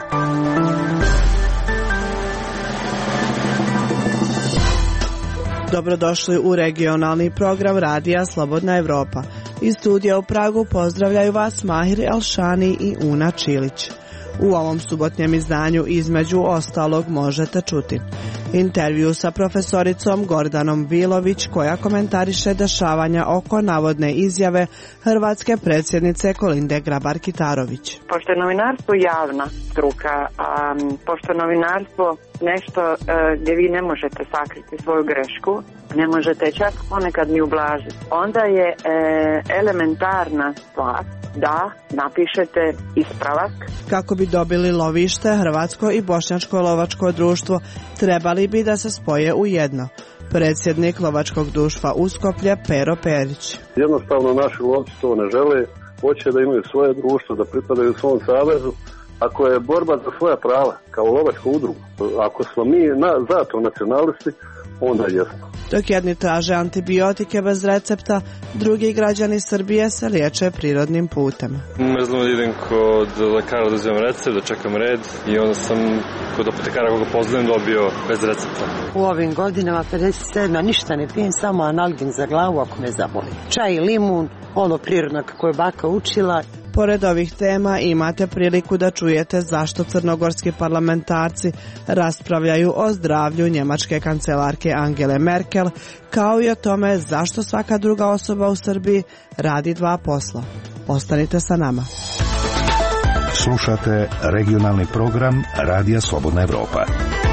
Dobrodošli u regionalni program Radija Slobodna Evropa. Iz studija u Pragu pozdravljaju vas Mahir Elšani i Una Čilić. U ovom subotnjem izdanju između ostalog možete čuti intervju sa profesoricom Gordanom Vilović koja komentariše dešavanja oko navodne izjave hrvatske predsjednice Kolinde Grabar-Kitarović. Pošto je novinarstvo javna struka, a pošto je novinarstvo nešto gdje vi ne možete sakriti svoju grešku, ne možete čak ponekad ni ublažiti, onda je elementarna stvar da napišete ispravak. Kako bi dobili lovište, Hrvatsko i Bošnjačko lovačko društvo trebali bi da se spoje u jedno. Predsjednik lovačkog društva Uskoplje Pero Perić. Jednostavno naši lovci to ne žele, hoće da imaju svoje društvo, da pripadaju svom savezu. Ako je borba za svoja prava kao lovačku udrugu, ako smo mi zato nacionalisti, onda jesmo. Dok jedni traže antibiotike bez recepta, drugi građani Srbije se liječe prirodnim putem. Ne znam da idem kod lekara da uzimam recept, da čekam red i onda sam kod apotekara koga poznajem dobio bez recepta. U ovim godinama 57 ništa ne pijem, samo analgin za glavu ako me zaboli. Čaj i limun, ono prirodno kako je baka učila. Pored ovih tema imate priliku da čujete zašto crnogorski parlamentarci raspravljaju o zdravlju njemačke kancelarke Angele Merkel, kao i o tome zašto svaka druga osoba u Srbiji radi dva posla. Ostanite sa nama. Slušate regionalni program Radija Slobodna Evropa.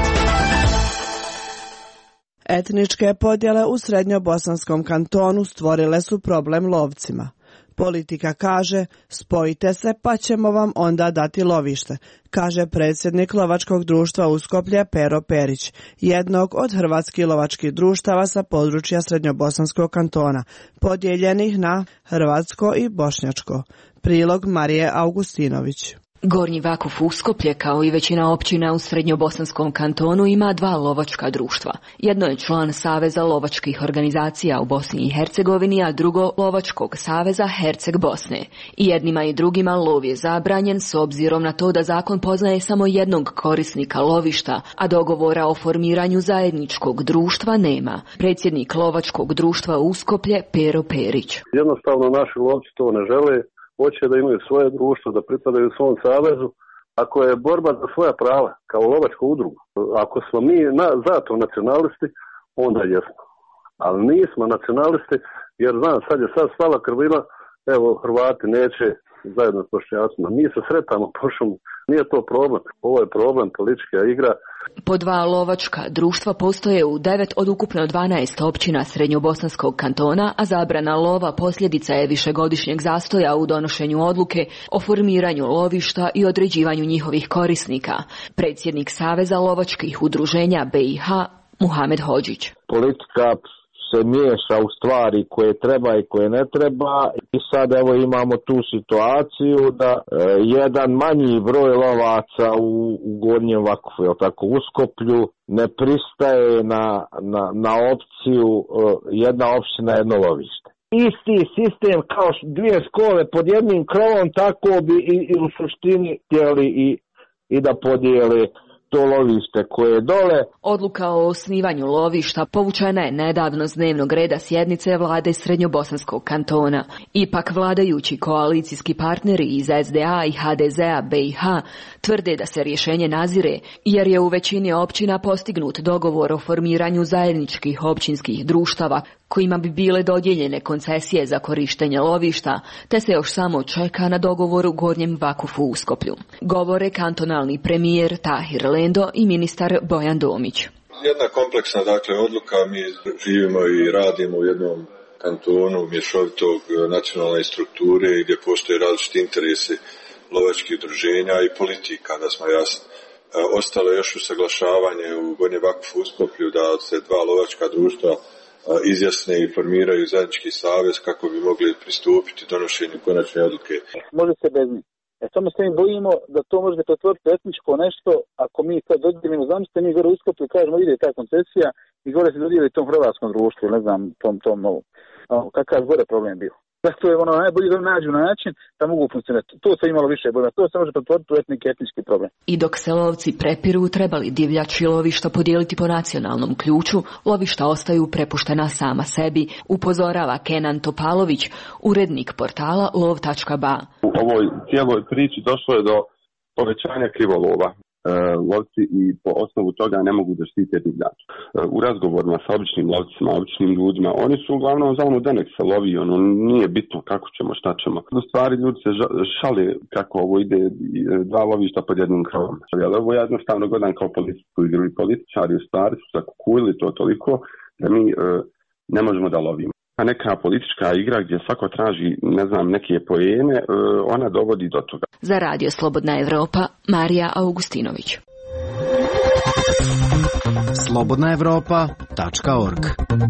Etničke podjele u Srednjobosanskom kantonu stvorile su problem lovcima. Politika kaže, spojite se pa ćemo vam onda dati lovište, kaže predsjednik lovačkog društva Uskoplje Pero Perić, jednog od hrvatskih lovačkih društava sa područja Srednjobosanskog kantona, podijeljenih na hrvatsko i bošnjačko. Prilog Marije Augustinović. Gornji Vakuf Uskoplje, kao i većina općina u Srednjobosanskom kantonu, ima dva lovačka društva. Jedno je član Saveza lovačkih organizacija u Bosni i Hercegovini, a drugo Lovačkog saveza Herceg Bosne. I jednima i drugima lov je zabranjen s obzirom na to da zakon poznaje samo jednog korisnika lovišta, a dogovora o formiranju zajedničkog društva nema. Predsjednik Lovačkog društva Uskoplje Pero Perić. Jednostavno naši lovci to ne žele. Hoće da imaju svoje društvo, da pripadaju svom savezu. Ako je borba za svoja prava kao lovačku udrugu, ako smo mi zato nacionalisti, onda jesmo. Ali nismo nacionalisti, jer znam, sad je stala krvina, evo Hrvati neće zajedno s Bošnjacima. Mi se sretamo po šumu, nije to problem. Ovo je problem, politička igra. Po dva lovačka društva postoje u 9 od ukupno 12 općina Srednjobosanskog kantona, a zabrana lova posljedica je višegodišnjeg zastoja u donošenju odluke o formiranju lovišta i određivanju njihovih korisnika. Predsjednik Saveza lovačkih udruženja BiH Muhamed Hodžić. Politika se miješa u stvari koje treba i koje ne treba i sad evo imamo tu situaciju da jedan manji broj lovaca u Gornjem Vakufu, tako Uskoplju, ne pristaje na opciju jedna opština, jedno lovište. Isti sistem kao dvije škole pod jednim krovom, tako bi i u suštini htjeli i da podijele to lovište koje je dole. Odluka o osnivanju lovišta povučena je nedavno s dnevnog reda sjednice vlade Srednjobosanskog kantona. Ipak vladajući koalicijski partneri iz SDA i HDZ-a BiH tvrde da se rješenje nazire jer je u većini općina postignut dogovor o formiranju zajedničkih općinskih društava kojima bi bile dodijeljene koncesije za korištenje lovišta, te se još samo čeka na dogovor u Gornjem Vakufu Uskoplju. Govore kantonalni premijer Tahir Lendo i ministar Bojan Domić. Jedna kompleksna odluka, mi živimo i radimo u jednom kantonu mješovitog nacionalne strukture gdje postoje različiti interesi lovačkih udruženja i politika, da smo jasni. Ostalo je još usaglašavanje u Gornjem Vakufu Uskoplju da se dva lovačka društva izjasne i formiraju zajednički savez kako bi mogli pristupiti donošenju konačne odluke. Može se bez njih. Samo se mi bojimo da to može pretvoriti etničko nešto, ako mi to dodijelimo, zamislite mi gore Uskoplju i kažemo ide ta koncesija i gore se dodijeli tom hrvatskom društvu, ne znam, tom novom. Kakav gore problem bio. Zato je najbolje da nađu način da mogu funkcionirati. To se imalo više bojima, to se može pretvoriti u etnički problem. I dok se lovci prepiru trebali divljači lovišta podijeliti po nacionalnom ključu, lovišta ostaju prepuštena sama sebi, upozorava Kenan Topalović, urednik portala lov.ba. U ovoj cijeloj priči došlo je do povećanja krivolova. Lovci i po osnovu toga ne mogu da štite divljač. U razgovorima sa običnim lovcima, običnim ljudima, oni su uglavnom za ono da nek se lovi, nije bitno kako ćemo, šta ćemo. U stvari ljudi se šale kako ovo ide, dva lovišta pod jednim krovom. Ali ovo ja jednostavno gledam kao politiku igru i političari u stvari su zakukujili to toliko da mi ne možemo da lovimo. A neka politička igra gdje svako traži, neke poene, ona dovodi do toga. Za Radio Slobodna Evropa, Marija Augustinović. slobodnaevropa.org.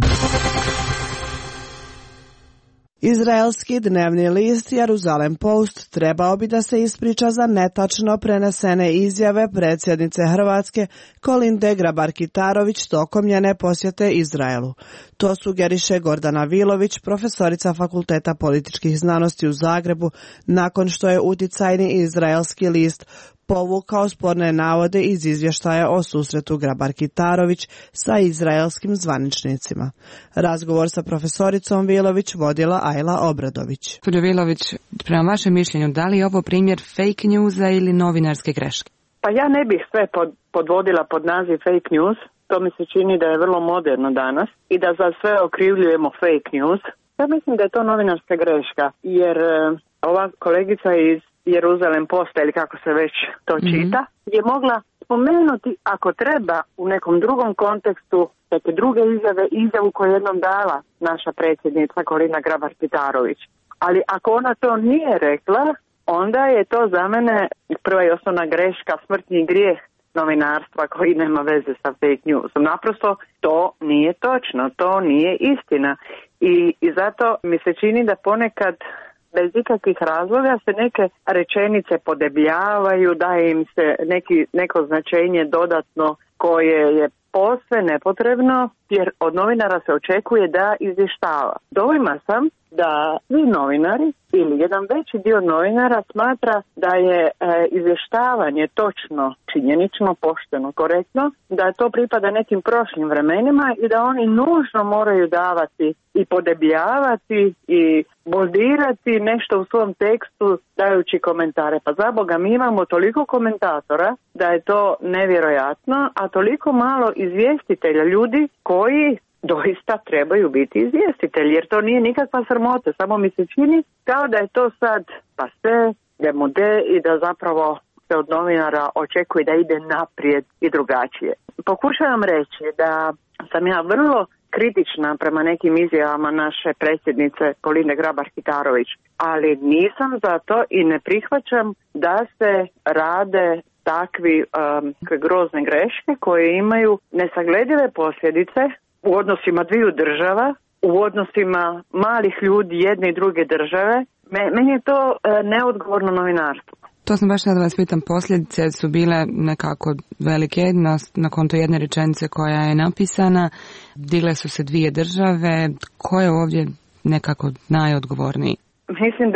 Izraelski dnevni list Jeruzalem Post trebao bi da se ispriča za netačno prenesene izjave predsjednice Hrvatske Kolinde Grabar-Kitarović tokom njene posjete Izraelu. To sugeriše Gordana Vilović, profesorica Fakulteta političkih znanosti u Zagrebu, nakon što je uticajni izraelski list povukao sporne navode iz izvještaja o susretu Grabar-Kitarović sa izraelskim zvaničnicima. Razgovor sa profesoricom Vilović vodila Ajla Obradović. Gospođo Vilović, prema vašem mišljenju, da li je ovo primjer fake newsa ili novinarske greške? Pa ja ne bih sve podvodila pod naziv fake news. To mi se čini da je vrlo moderno danas i da za sve okrivljujemo fake news. Ja mislim da je to novinarska greška, jer ova kolegica iz Jeruzalem Posta ili kako se već to čita, je mogla spomenuti ako treba u nekom drugom kontekstu neke druge izjavu koju je jednom dala naša predsjednica Kolinda Grabar-Kitarović. Ali ako ona to nije rekla, onda je to za mene prva i osnovna greška, smrtni grijeh novinarstva koji nema veze sa fake newsom. Naprosto to nije točno, to nije istina. I zato mi se čini da ponekad bez ikakvih razloga se neke rečenice podebljavaju, daje im se neko značenje dodatno koje je posve nepotrebno, jer od novinara se očekuje da izvještava. Dojma sam da svi novinari ili jedan veći dio novinara smatra da je izvještavanje točno, činjenično, pošteno, korektno, da to pripada nekim prošlim vremenima i da oni nužno moraju davati i podebljavati i boldirati nešto u svom tekstu dajući komentare. Pa za Boga, mi imamo toliko komentatora da je to nevjerojatno, a toliko malo izvjestitelja, ljudi koji doista trebaju biti izvjestitelji, jer to nije nikakva sramota, samo mi se čini kao da je to sad pase, demode i da zapravo se od novinara očekuje da ide naprijed i drugačije. Pokušavam reći da sam ja vrlo kritična prema nekim izjavama naše predsjednice Kolinde Grabar-Kitarović, ali nisam za to i ne prihvaćam da se rade takvi grozne greške koje imaju nesagledive posljedice u odnosima dviju država, u odnosima malih ljudi jedne i druge države. Meni je to neodgovorno novinarstvo. To sam baš sad vas pitam, posljedice su bile nekako velike, nakon to jedne rečenice koja je napisana, digle su se dvije države, ko je ovdje nekako najodgovorniji? Mislim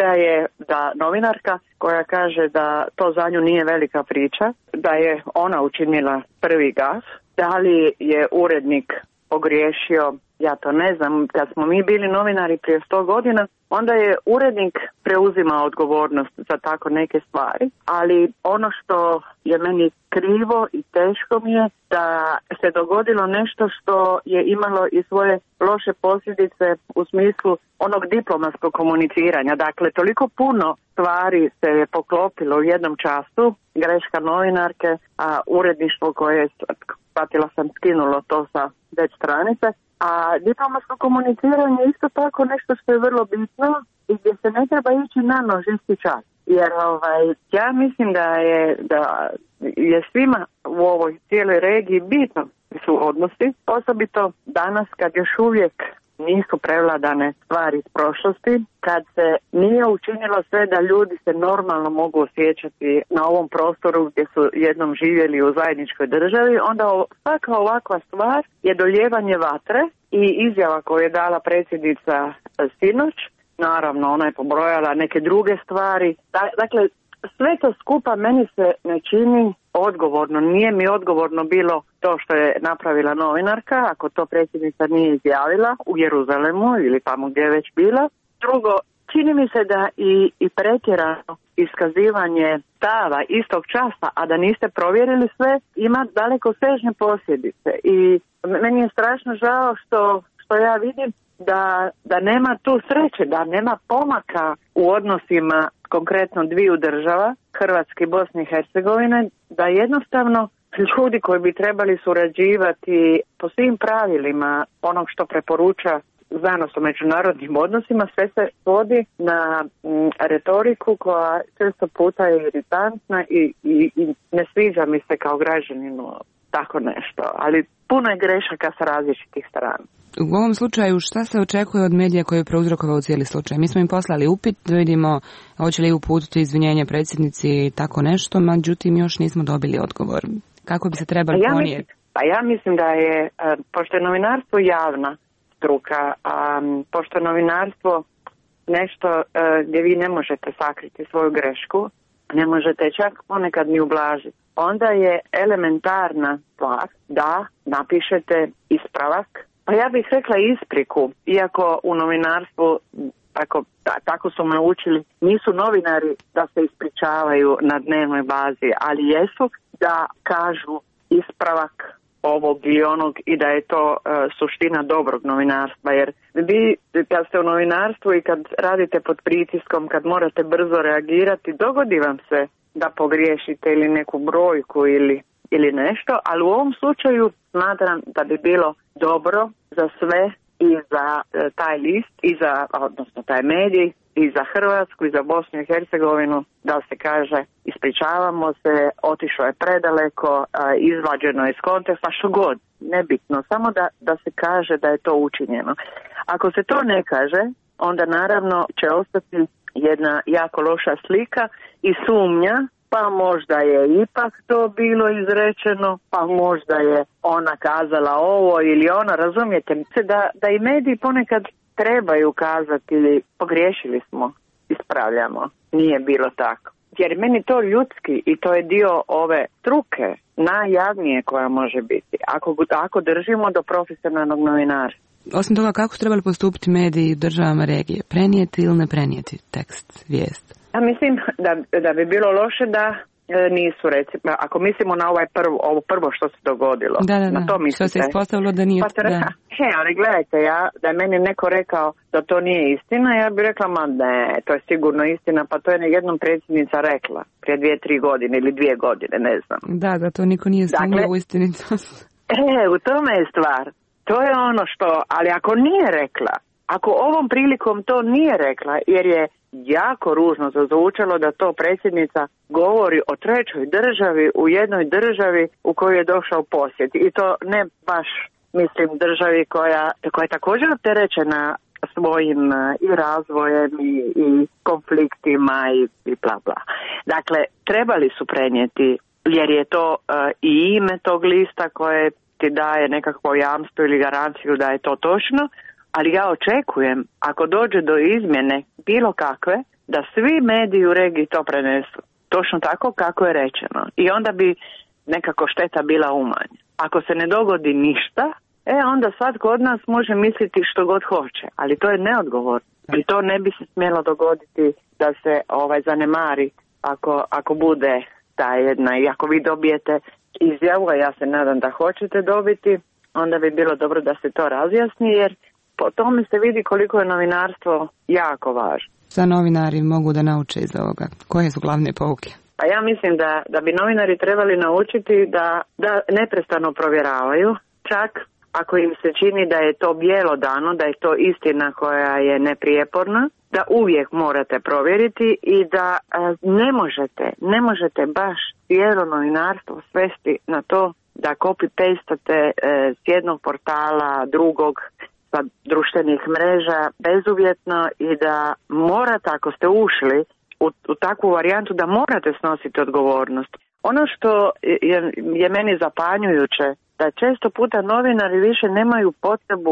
da novinarka koja kaže da to za nju nije velika priča, da je ona učinila prvi gaf, da li je urednik pogriješio, ja to ne znam. Kad smo mi bili novinari prije 100 godina, onda je urednik preuzimao odgovornost za tako neke stvari, ali ono što je meni krivo i teško mi je da se dogodilo nešto što je imalo i svoje loše posljedice u smislu onog diplomatskog komuniciranja. Dakle, toliko puno stvari se je poklopilo u jednom času, greška novinarke, a uredništvo koje, shvatila sam, skinulo to sa web stranice. A diplomatsko komuniciranje je isto tako nešto što je vrlo bitno i gdje se ne treba ići na nož isti čas. Jer ja mislim da je svima u ovoj cijeloj regiji bitno su odnosi, osobito danas kad još uvijek nisu prevladane stvari iz prošlosti, kad se nije učinilo sve da ljudi se normalno mogu osjećati na ovom prostoru gdje su jednom živjeli u zajedničkoj državi, onda svaka ovakva stvar je dolijevanje vatre i izjava koju je dala predsjednica sinoć naravno ona je pobrojala neke druge stvari. Dakle, sve to skupa meni se ne čini odgovorno. Nije mi odgovorno bilo to što je napravila novinarka, ako to predsjednica nije izjavila u Jeruzalemu ili tamo gdje je već bila. Drugo, čini mi se da i pretjerano iskazivanje stava istog časa, a da niste provjerili sve, ima daleko sežne posljedice. I meni je strašno žao što ja vidim da nema tu sreće, da nema pomaka u odnosima konkretno dviju država, Hrvatske i Bosne i Hercegovine, da jednostavno ljudi koji bi trebali surađivati po svim pravilima onog što preporuča znanost o međunarodnim odnosima, sve se svodi na retoriku koja često puta je iritantna i ne sviđa mi se kao građaninu tako nešto, ali puno je grešaka sa različitih strana. U ovom slučaju šta se očekuje od medija koji je prouzrokovao cijeli slučaj? Mi smo im poslali upit da vidimo hoće li uputiti izvinjenje predsjednici i tako nešto, međutim još nismo dobili odgovor. Kako bi se trebali ponijeti? Ja mislim da je, pošto je novinarstvo javna struka, pošto je novinarstvo nešto gdje vi ne možete sakriti svoju grešku, ne možete čak ponekad ni ublažiti, onda je elementarna stvar da napišete ispravak. Pa ja bih rekla ispriku, iako u novinarstvu, tako su me učili, nisu novinari da se ispričavaju na dnevnoj bazi, ali jesu da kažu ispravak ovog ili onog i da je to suština dobrog novinarstva. Jer vi kad ste u novinarstvu i kad radite pod pritiskom, kad morate brzo reagirati, dogodi vam se da pogriješite ili neku brojku ili nešto, ali u ovom slučaju smatram da bi bilo dobro za sve i za taj list i za, odnosno taj medij i za Hrvatsku i za Bosnu i Hercegovinu da se kaže ispričavamo se, otišao je predaleko, izvađeno je iz konteksta, što god, nebitno, samo da se kaže da je to učinjeno. Ako se to ne kaže, onda naravno će ostati jedna jako loša slika i sumnja, pa možda je ipak to bilo izrečeno, pa možda je ona kazala ovo ili ono, razumijete? Da i mediji ponekad trebaju kazati pogriješili smo, ispravljamo, nije bilo tako. Jer meni to ljudski i to je dio ove struke najjavnije koja može biti, ako držimo do profesionalnog novinarstva. Osim toga, kako su trebali postupiti mediji državama regije? Prenijeti ili ne prenijeti tekst, vijest? Ja mislim da bi bilo loše da nisu, recimo, ako mislimo na ovo prvo što se dogodilo. Na to mislite. Što se ispostavilo da nije. Ali gledajte, da je meni neko rekao da to nije istina, ja bih rekla, ne, to je sigurno istina, pa to je jednom predsjednica rekla prije 2-3 godine ili 2 godine, ne znam. Da, to niko nije sumnjao u istinitost. U tome je stvar. To je ono što, ali ako nije rekla, ako ovom prilikom to nije rekla, jer je jako ružno zazvučalo da to predsjednica govori o trećoj državi u jednoj državi u kojoj je došao posjet. I to ne baš, mislim, državi koja je također opterećena svojim i razvojem i konfliktima i bla bla. Dakle, trebali su prenijeti, jer je to i ime tog lista koje ti daje nekakvo jamstvo ili garanciju da je to točno, ali ja očekujem, ako dođe do izmjene bilo kakve, da svi mediji u regiji to prenesu. Točno tako kako je rečeno. I onda bi nekako šteta bila umanjena. Ako se ne dogodi ništa, onda svatko od nas može misliti što god hoće. Ali to je neodgovorno. I to ne bi se smjelo dogoditi da se zanemari ako bude ta jedna. I ako vi dobijete izjavu, a ja se nadam da hoćete dobiti, onda bi bilo dobro da se to razjasni, jer po tome se vidi koliko je novinarstvo jako važno. Šta novinari mogu da nauče iz ovoga? Koje su glavne pouke? Pa ja mislim da bi novinari trebali naučiti da neprestano provjeravaju, čak ako im se čini da je to bjelodano, da je to istina koja je neprijeporna, da uvijek morate provjeriti i da ne možete baš cijelo novinarstvo svesti na to da copy-pastate s jednog portala, drugog, sa društvenih mreža bezuvjetno i da morate, ako ste ušli u takvu varijantu, da morate snositi odgovornost. Ono što je meni zapanjujuće, da često puta novinari više nemaju potrebu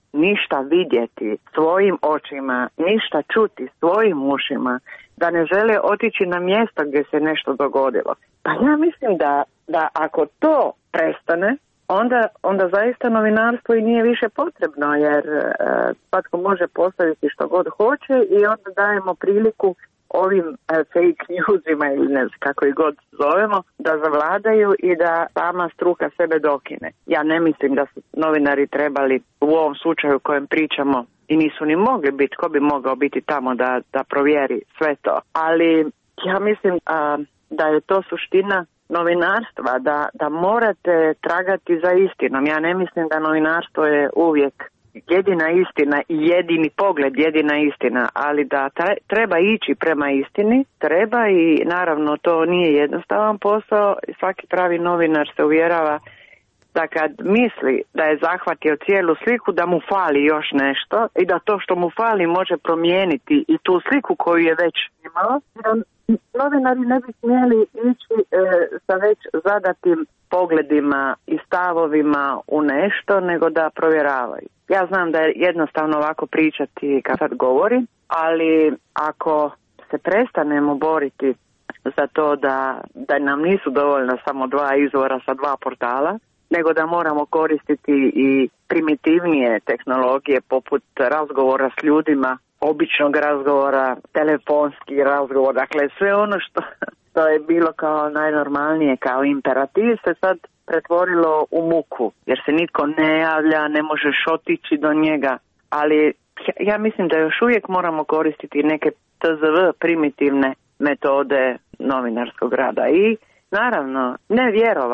ništa vidjeti svojim očima, ništa čuti svojim ušima, da ne žele otići na mjesto gdje se nešto dogodilo. Pa ja mislim da ako to prestane, onda zaista novinarstvo i nije više potrebno, jer svatko može postaviti što god hoće i onda dajemo priliku ovim fake newsima ili ne znam kako ih god zovemo, da zavladaju i da sama struka sebe dokine. Ja ne mislim da su novinari trebali u ovom slučaju o kojem pričamo i nisu ni mogli biti, ko bi mogao biti tamo da provjeri sve to. Ali ja mislim da je to suština novinarstva, da morate tragati za istinom. Ja ne mislim da novinarstvo je uvijek jedina istina i jedini pogled, jedina istina, ali da treba ići prema istini, treba i naravno to nije jednostavan posao. Svaki pravi novinar se uvjerava da kad misli da je zahvatio cijelu sliku, da mu fali još nešto i da to što mu fali može promijeniti i tu sliku koju je već imao. Novinari ne bi smjeli ići sa već zadatim pogledima i stavovima u nešto, nego da provjeravaju. Ja znam da je jednostavno ovako pričati kad sad govorim, ali ako se prestanemo boriti za to da nam nisu dovoljna samo 2 izvora sa 2 portala, nego da moramo koristiti i primitivnije tehnologije poput razgovora s ljudima, običnog razgovora, telefonski razgovor, dakle sve ono što je bilo kao najnormalnije, kao imperativ se sad pretvorilo u muku, jer se nitko ne javlja, ne možeš otići do njega, ali ja mislim da još uvijek moramo koristiti neke TZV primitivne metode novinarskog rada i naravno ne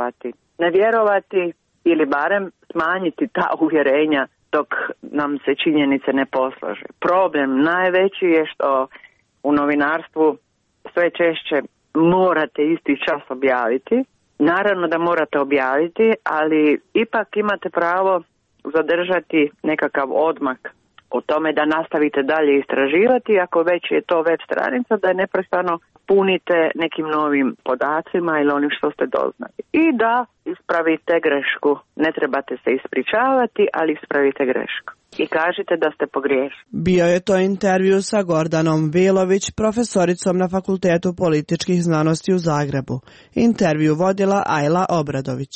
vjerovati ili barem smanjiti ta uvjerenja dok nam se činjenice ne poslože. Problem najveći je što u novinarstvu sve češće morate isti čas objaviti. Naravno da morate objaviti, ali ipak imate pravo zadržati nekakav odmak o tome da nastavite dalje istraživati, ako već je to web stranica, da je neprestano punite nekim novim podacima ili onim što ste doznali. I da ispravite grešku. Ne trebate se ispričavati, ali ispravite grešku. I kažite da ste pogriješili. Bio je to intervju sa Gordanom Vilović, profesoricom na Fakultetu političkih znanosti u Zagrebu. Intervju vodila Ajla Obradović.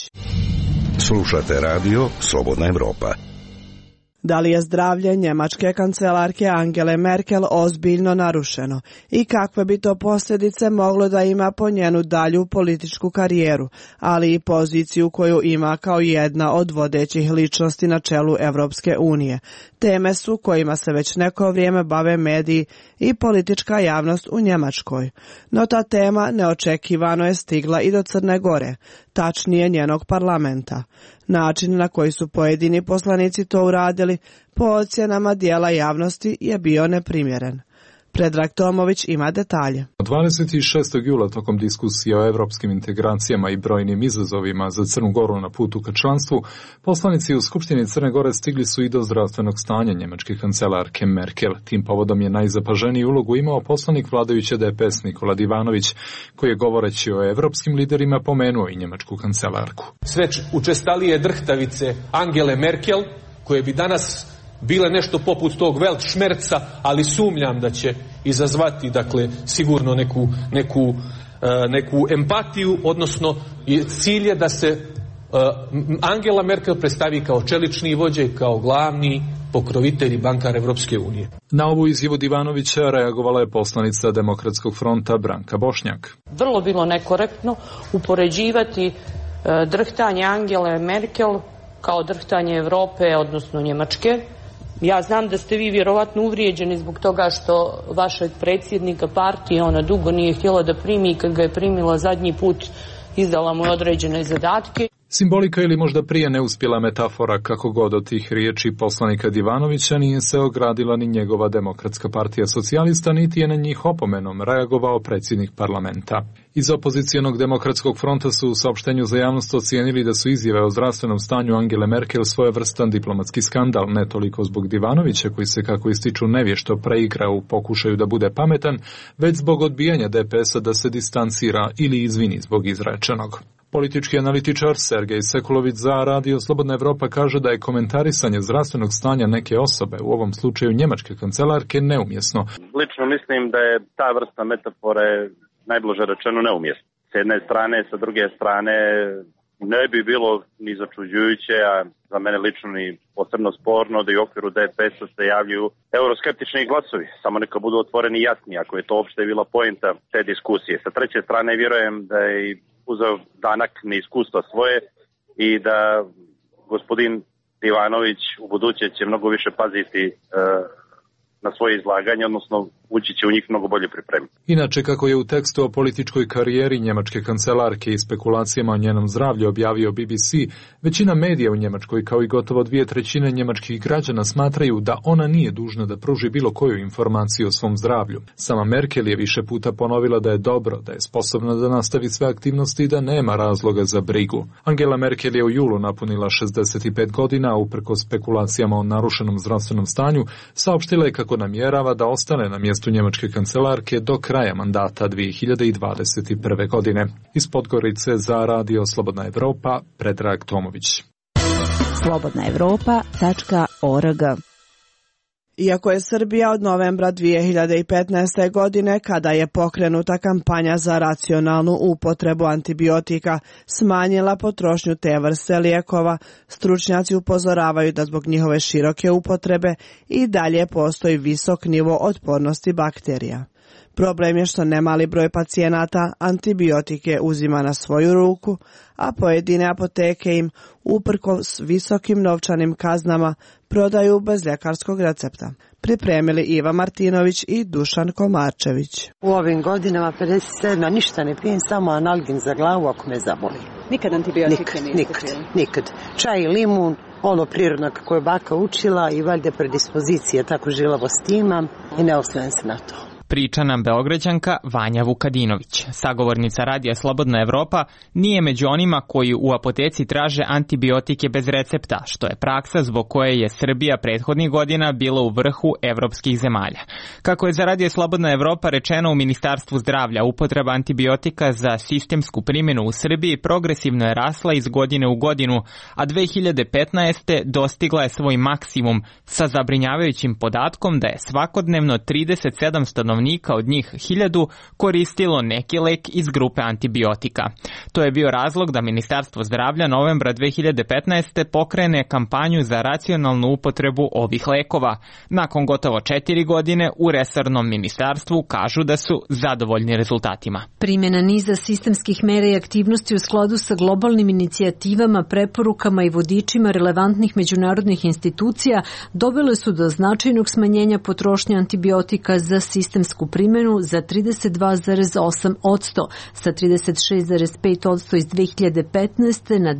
Slušate radio Slobodna Evropa. Da li je zdravlje njemačke kancelarke Angele Merkel ozbiljno narušeno i kakve bi to posljedice moglo da ima po njenu dalju političku karijeru, ali i poziciju koju ima kao jedna od vodećih ličnosti na čelu Evropske unije. Teme su kojima se već neko vrijeme bave mediji i politička javnost u Njemačkoj. No ta tema neočekivano je stigla i do Crne Gore, tačnije njenog parlamenta. Način na koji su pojedini poslanici to uradili, po ocjenama dijela javnosti, je bio neprimjeren. Predrag Tomović ima detalje. 26. jula tokom diskusije o evropskim integracijama i brojnim izazovima za Crnu Goru na putu ka članstvu, poslanici u Skupštini Crne Gore stigli su i do zdravstvenog stanja njemačke kancelarke Merkel. Tim povodom je najzapaženiju ulogu imao poslanik vladajuće DPS Nikola Divanović, koji je govoreći o evropskim liderima pomenuo i njemačku kancelarku. Sve učestalije drhtavice Angele Merkel, koje bi danas bile nešto poput tog Weltschmerza, ali sumnjam da će izazvati, dakle, sigurno neku empatiju, odnosno cilj je da se Angela Merkel predstavi kao čelični vođa i kao glavni pokrovitelj i bankar Evropske unije. Na ovu izjavu Divanovića reagovala je poslanica Demokratskog fronta Branka Bošnjak. Vrlo bilo nekorektno upoređivati drhtanje Angele Merkel kao drhtanje Evrope, odnosno Njemačke. Ja znam da ste vi vjerovatno uvrijeđeni zbog toga što vašeg predsjednika partije ona dugo nije htjela da primi i kad ga je primila zadnji put izdala mu određene zadatke. Simbolika ili možda prije neuspjela metafora, kako god od tih riječi poslanika Divanovića, nije se ogradila ni njegova Demokratska partija socijalista, niti je na njih opomenom reagovao predsjednik parlamenta. Iz opozicijonog Demokratskog fronta su u saopštenju za javnost ocijenili da su izjave o zdravstvenom stanju Angele Merkel svojevrstan diplomatski skandal, ne toliko zbog Divanovića, koji se, kako ističu, nevješto preigra u pokušaju da bude pametan, već zbog odbijanja DPS-a da se distancira ili izvini zbog izrečenog. Politički analitičar Sergej Sekulović za Radio Slobodna Evropa kaže da je komentarisanje zdravstvenog stanja neke osobe, u ovom slučaju njemačke kancelarke, neumjesno. Lično mislim da je ta vrsta metafore najblaže rečeno neumjesna. S jedne strane, sa druge strane ne bi bilo ni začuđujuće, a za mene lično ni posebno sporno da i u okviru DPS-a se javljaju euroskeptični glasovi. Samo neka budu otvoreni i jasni, ako je to uopšte bila poenta te diskusije. Sa treće strane, vjerujem da je uzeo danak neiskustva svoje i da gospodin Ivanović u buduće će mnogo više paziti na svoje izlaganje, odnosno ući će u njih mnogo bolje pripremiti. Inače, kako je u tekstu o političkoj karijeri njemačke kancelarke i spekulacijama o njenom zdravlju objavio BBC, većina medija u Njemačkoj, kao i gotovo 2/3 njemačkih građana, smatraju da ona nije dužna da pruži bilo koju informaciju o svom zdravlju. Sama Merkel je više puta ponovila da je dobro, da je sposobna da nastavi sve aktivnosti i da nema razloga za brigu. Angela Merkel je u julu napunila 65 godina, a uprkos spekulacijama o narušenom zdravstvenom stanju, saopštila je kako namjerava da ostane na mjestu njemačke kancelarke do kraja mandata 2021. godine. Iz Podgorice za Radio Slobodna Evropa, Predrag Tomović. slobodnaevropa.org. Iako je Srbija od novembra 2015. godine, kada je pokrenuta kampanja za racionalnu upotrebu antibiotika, smanjila potrošnju te vrste lijekova, stručnjaci upozoravaju da zbog njihove široke upotrebe i dalje postoji visok nivo otpornosti bakterija. Problem je što nemali broj pacijenata antibiotike uzima na svoju ruku, a pojedine apoteke im, uprkos visokim novčanim kaznama, prodaju bez ljekarskog recepta. Pripremili Iva Martinović i Dušan Komarčević. U ovim godinama 57. ništa ne pijem, samo analgin za glavu ako me zaboli. Nikad antibiotike nikad. Čaj i limun, ono prirodno kako je baka učila i valjda predispozicije, tako žilavost imam i ne osvrnem se na to. Priča nam Beograđanka Vanja Vukadinović. Sagovornica Radija Slobodna Evropa nije među onima koji u apoteci traže antibiotike bez recepta, što je praksa zbog koje je Srbija prethodnih godina bila u vrhu evropskih zemalja. Kako je za Radio Slobodna Evropa rečeno u Ministarstvu zdravlja, upotreba antibiotika za sistemsku primjenu u Srbiji progresivno je rasla iz godine u godinu, a 2015. dostigla je svoj maksimum sa zabrinjavajućim podatkom da je svakodnevno 37 stanovnika od njih 1000 koristilo neki lek iz grupe antibiotika. To je bio razlog da Ministarstvo zdravlja novembra 2015. pokrene kampanju za racionalnu upotrebu ovih lekova. Nakon gotovo 4 godine u resornom ministarstvu kažu da su zadovoljni rezultatima. Primjena niza sistemskih mera i aktivnosti u skladu sa globalnim inicijativama, preporukama i vodičima relevantnih međunarodnih institucija dovele su do značajnog smanjenja potrošnje antibiotika za sistemsku primjenu za 32,8%, sa 36,5% iz 2015. na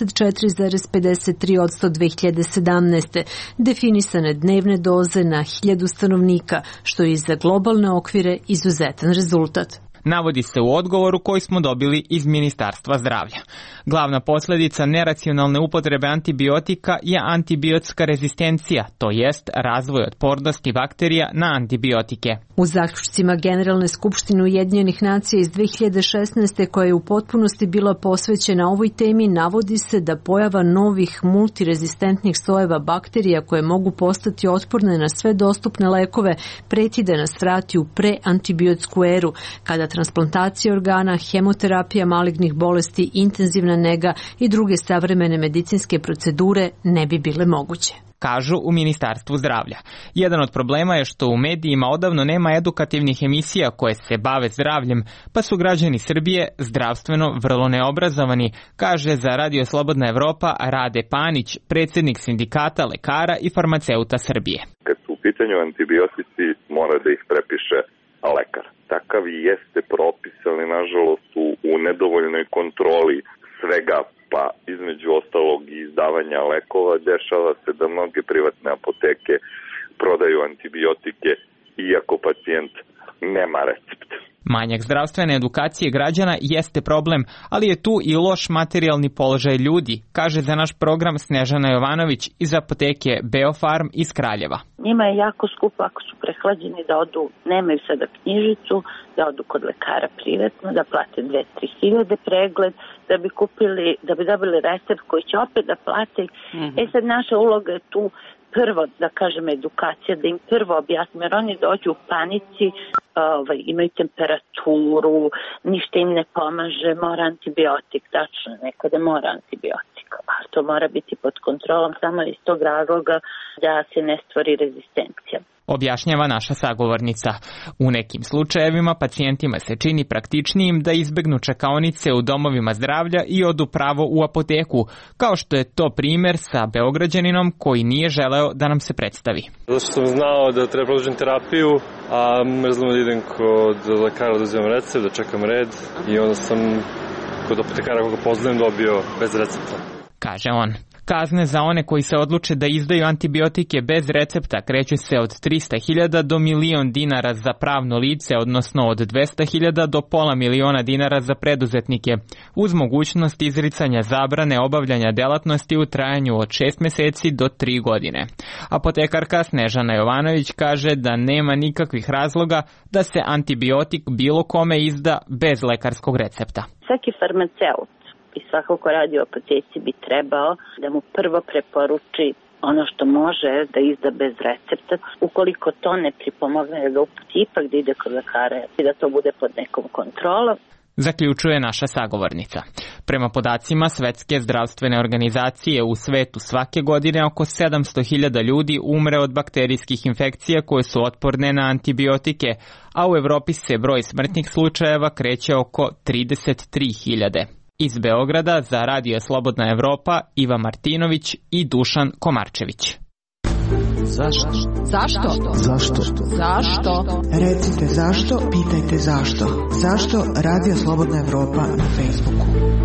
24,53% 2017. Definisane dnevne doze na 1000 stanovnika, što je za globalne okvire izuzetan rezultat. Navodi se u odgovoru koji smo dobili iz Ministarstva zdravlja. Glavna posljedica neracionalne upotrebe antibiotika je antibiotska rezistencija, to jest razvoj otpornosti bakterija na antibiotike. U zaključcima Generalne skupštine Ujedinjenih nacija iz 2016. koja je u potpunosti bila posvećena ovoj temi, navodi se da pojava novih multirezistentnih sojeva bakterija koje mogu postati otporne na sve dostupne lekove preti da nas vrati u preantibiotsku eru, kada transplantacija organa, hemoterapija malignih bolesti, intenzivna nega i druge savremene medicinske procedure ne bi bile moguće. Kažu u Ministarstvu zdravlja. Jedan od problema je što u medijima odavno nema edukativnih emisija koje se bave zdravljem, pa su građani Srbije zdravstveno vrlo neobrazovani, kaže za Radio Slobodna Evropa Rade Panić, predsjednik sindikata lekara i farmaceuta Srbije. Kad su u pitanju antibiotici, mora da ih prepiše lekar. Takav i jeste propis, ali nažalost u nedovoljnoj kontroli svega, pa između ostalog i izdavanja lekova, dešava se da mnoge privatne apoteke prodaju antibiotike iako pacijent nema recepta. Manjak zdravstvene edukacije građana jeste problem, ali je tu i loš materijalni položaj ljudi, kaže za naš program Snežana Jovanović iz apoteke Beofarm iz Kraljeva. Njima je jako skupo ako su prehlađeni da odu, nemaju sada knjižicu, da odu kod lekara privatno, da plate 2-3 hiljade pregled, da bi dobili recept koji će opet da plate. Sad naša uloga je tu prvo, da kažem, edukacija, da im prvo objasnim, jer oni dođu u panici, imaju temperaturu, ništa im ne pomaže, mora antibiotik, tačno, nekada mora antibiotik, ali to mora biti pod kontrolom samo iz tog razloga da se ne stvori rezistencija. Objašnjava naša sagovornica. U nekim slučajevima pacijentima se čini praktičnijim da izbegnu čekaonice u domovima zdravlja i odu pravo u apoteku, kao što je to primjer sa Beograđaninom koji nije želeo da nam se predstavi. Zato što sam znao da treba produžim terapiju, a mrzlim da idem kod lekara da uzimam recept, da čekam red i onda sam kod apotekara koga poznajem dobio bez recepta. Kaže on. Kazne za one koji se odluče da izdaju antibiotike bez recepta kreću se od 300.000 do $1.000.000 za pravno lice, odnosno od 200.000 do $500.000 za preduzetnike, uz mogućnost izricanja zabrane obavljanja delatnosti u trajanju od 6 meseci do 3 godine. Apotekarka Snežana Jovanović kaže da nema nikakvih razloga da se antibiotik bilo kome izda bez lekarskog recepta. Svaki farmaceut i svako ko radi u apoteci bi trebao da mu prvo preporuči ono što može da izda bez recepta. Ukoliko to ne pripomogne da ga uputi ipak da ide kod lekara i da to bude pod nekom kontrolom. Zaključuje naša sagovornica. Prema podacima Svetske zdravstvene organizacije u svetu svake godine oko 700.000 ljudi umre od bakterijskih infekcija koje su otporne na antibiotike, a u Evropi se broj smrtnih slučajeva kreće oko 33.000. Iz Beograda za Radio Slobodna Evropa Iva Martinović i Dušan Komarčević. Zašto? Zašto? Zašto? Zašto? Recite zašto, pitajte zašto. Zašto Radio Slobodna Evropa na Facebooku?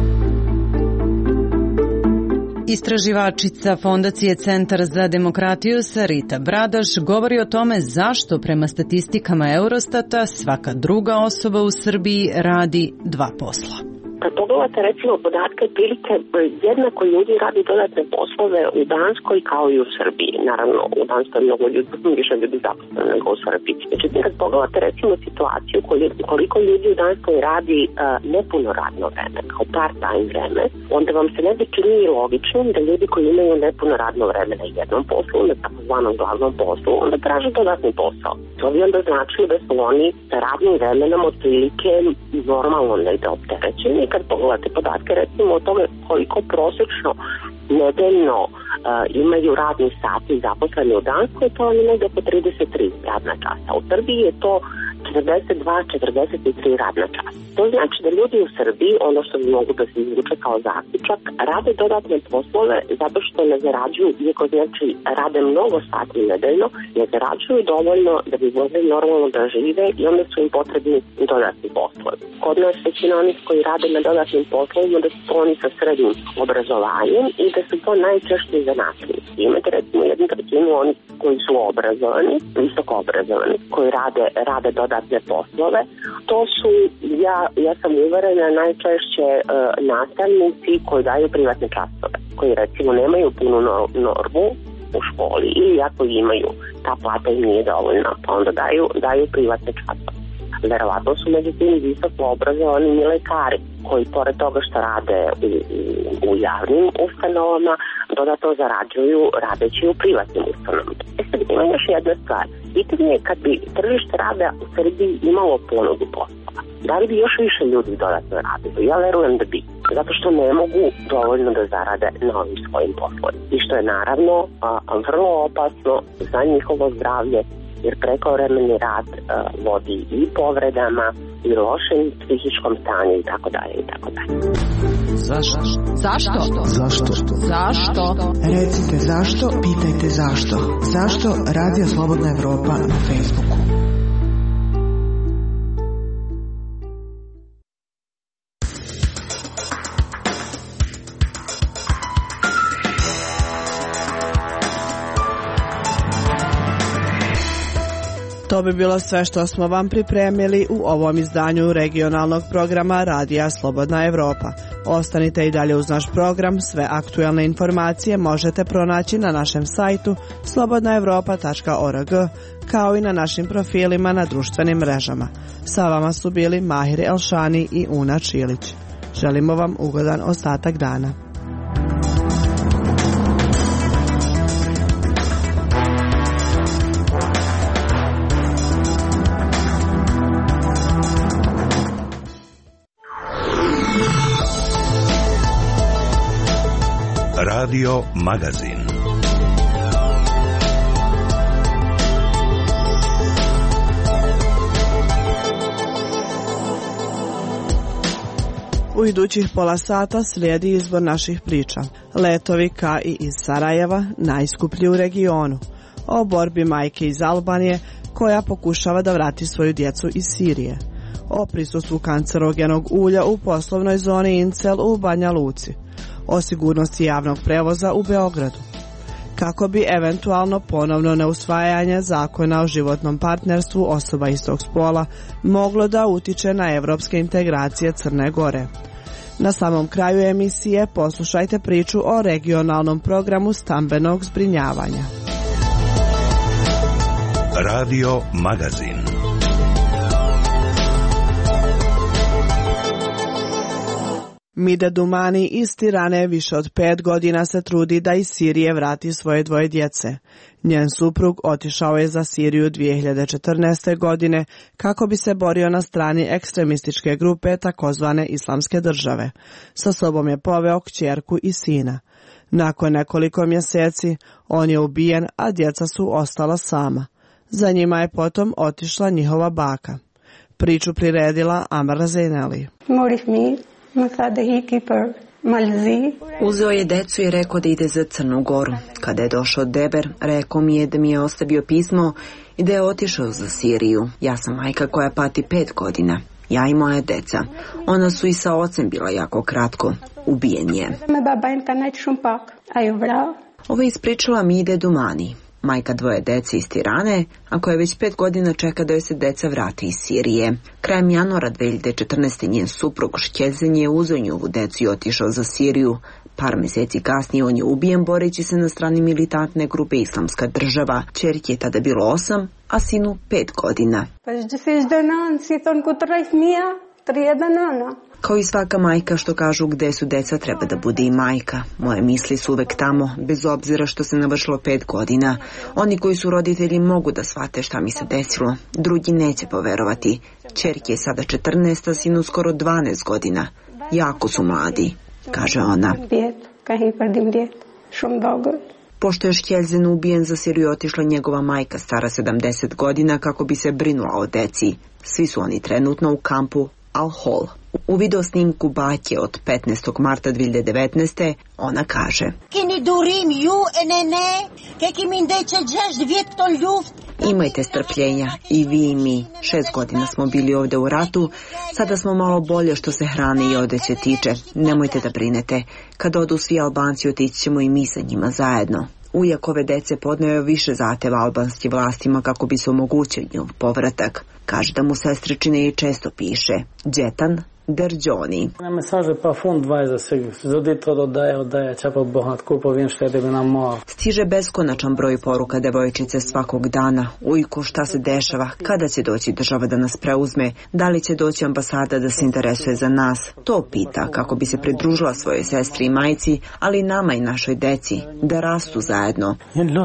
Istraživačica Fondacije Centar za demokratiju Sarita Bradaš govori o tome zašto prema statistikama Eurostata svaka druga osoba u Srbiji radi 2 posla. Kad pogledate recimo podatke, otprilike jednako ljudi radi dodatne poslove u Danskoj kao i u Srbiji. Naravno, u Danskoj je mnogo ljudi, više ljudi zaposleno nego u Srbiji. Međutim, kad pogledate recimo situaciju koliko ljudi u Danskoj radi nepuno radno vreme, kao part-time vreme, onda vam se ne bi čini logično da ljudi koji imaju nepuno radno vreme na jednom poslu, na takozvanom glavnom poslu, onda traže dodatni posao. To bi onda značilo da su oni sa radnim vremenom otprilike normalno negde opterećeni. Kad pogledate podatke recimo o tome koliko prosečno nedeljno imaju radni sati zaposleni u Danskoj, to je negde oko 33 radna časa. U Srbiji je to 42-43 radna časa. To znači da ljudi u Srbiji, ono što bi mogu da se izvuče kao zaključak, rade dodatne poslove zato što ne zarađuju, iako znači rade mnogo sati nedeljno, ne zarađuju dovoljno da bi mogli normalno da žive i onda su im potrebni dodatni poslovi. Kod nas većina onih koji rade na dodatnim poslovima da su to oni sa srednjim obrazovanjem i da su to najčešće zanatljivi. Imate recimo 1/3 onih koji su obrazovani, visoko obrazovani, koji rade dodatne poslove. To su, ja sam uverena, najčešće nastavnici koji daju privatne časove, koji recimo nemaju punu normu u školi ili ako imaju, ta plata im nije dovoljna, pa onda daju privatne časove. Verovatno su među tim visoko obrazovani lekari koji pored toga što rade u javnim ustanovama dodatno zarađuju radeći u privatnim ustanovama. Sad ima još jedna stvar. Pitanje je kad bi tržište rada u Srbiji imalo ponudu poslova, da li bi još više ljudi dodatno radili? Ja verujem da bi. Zato što ne mogu dovoljno da zarade na ovim svojim poslovima. I što je naravno vrlo opasno za njihovo zdravlje, jer prekovremeni rad vodi i povredama i lošem psihičkom stanju i tako dalje i tako dalje. Zašto? Zašto? Zašto? Zašto? Recite zašto, pitajte zašto. Zašto Radio Slobodna Evropa na Facebooku? To bi bilo sve što smo vam pripremili u ovom izdanju regionalnog programa Radija Slobodna Evropa. Ostanite i dalje uz naš program. Sve aktuelne informacije možete pronaći na našem sajtu slobodnaevropa.org, kao i na našim profilima na društvenim mrežama. Sa vama su bili Mahir Elšani i Una Čilić. Želimo vam ugodan ostatak dana. Radio Magazin. U idućih pola sata slijedi izbor naših priča. Letovi ka i iz Sarajeva, najskuplji u regionu. O borbi majke iz Albanije koja pokušava da vrati svoju djecu iz Sirije. O prisustvu kancerogenog ulja u poslovnoj zoni Incel u Banja Luci. O sigurnosti javnog prevoza u Beogradu. Kako bi eventualno ponovno neusvajanje zakona o životnom partnerstvu osoba istog spola moglo da utiče na evropske integracije Crne Gore. Na samom kraju emisije poslušajte priču o regionalnom programu stambenog zbrinjavanja. Radio Magazin. Mide Dumani iz Tirane više od 5 godina se trudi da iz Sirije vrati svoje 2 djece. Njen suprug otišao je za Siriju 2014. godine kako bi se borio na strani ekstremističke grupe takozvane Islamske države. Sa sobom je poveo kćerku i sina. Nakon nekoliko mjeseci on je ubijen, a djeca su ostala sama. Za njima je potom otišla njihova baka. Priču priredila Amar Zaineli. Uzeo je decu i rekao da ide za Crnu Goru. Kada je došao Deber, rekao mi je da mi je ostavio pismo i da je otišao za Siriju. Ja sam majka koja pati 5 godina. Ja i moja deca. Ona su i sa ocem bila jako kratko. Ubijen je. Ovo je ispričala Mide Dumani, majka 2 dece iz Tirane, a koja već 5 godina čeka da joj se deca vrate iz Sirije. Krajem januara 2014. njen suprug Šćezen je uzeo njihovu decu i otišao za Siriju. Par mjeseci kasnije on je ubijen boreći se na strani militantne grupe Islamska država. Ćerki je tada bilo 8, a sinu 5 godina. Kao i svaka majka što kažu gde su deca treba da bude i majka. Moje misli su uvek tamo, bez obzira što se navršilo 5 godina. Oni koji su roditelji mogu da shvate šta mi se desilo. Drugi neće poverovati. Ćerki je sada 14, a sinu skoro 12 godina. Jako su mladi, kaže ona. Pošto je Šćezen ubijen, za Siriju otišla njegova majka stara 70 godina kako bi se brinula o deci. Svi su oni trenutno u kampu Al-Hol. U video snimku Batje od 15. marta 2019. ona kaže: Imajte strpljenja, i vi i mi. 6 godina smo bili ovdje u ratu, sada smo malo bolje što se hrane i odeće tiče. Nemojte da brinete, kad odu svi Albanci otići ćemo i mi sa njima zajedno. Ujak ove dece podneo je više zahteva albanskim vlastima kako bi se omogućio njihov povratak. Kaže da mu sestričine i često piše. Džetan Derđoni. Stiže beskonačan broj poruka devojčice svakog dana. Ujku, šta se dešava? Kada će doći država da nas preuzme? Da li će doći ambasada da se interesuje za nas? To pita kako bi se pridružila svojoj sestri i majci, ali i nama i našoj deci, da rastu zajedno.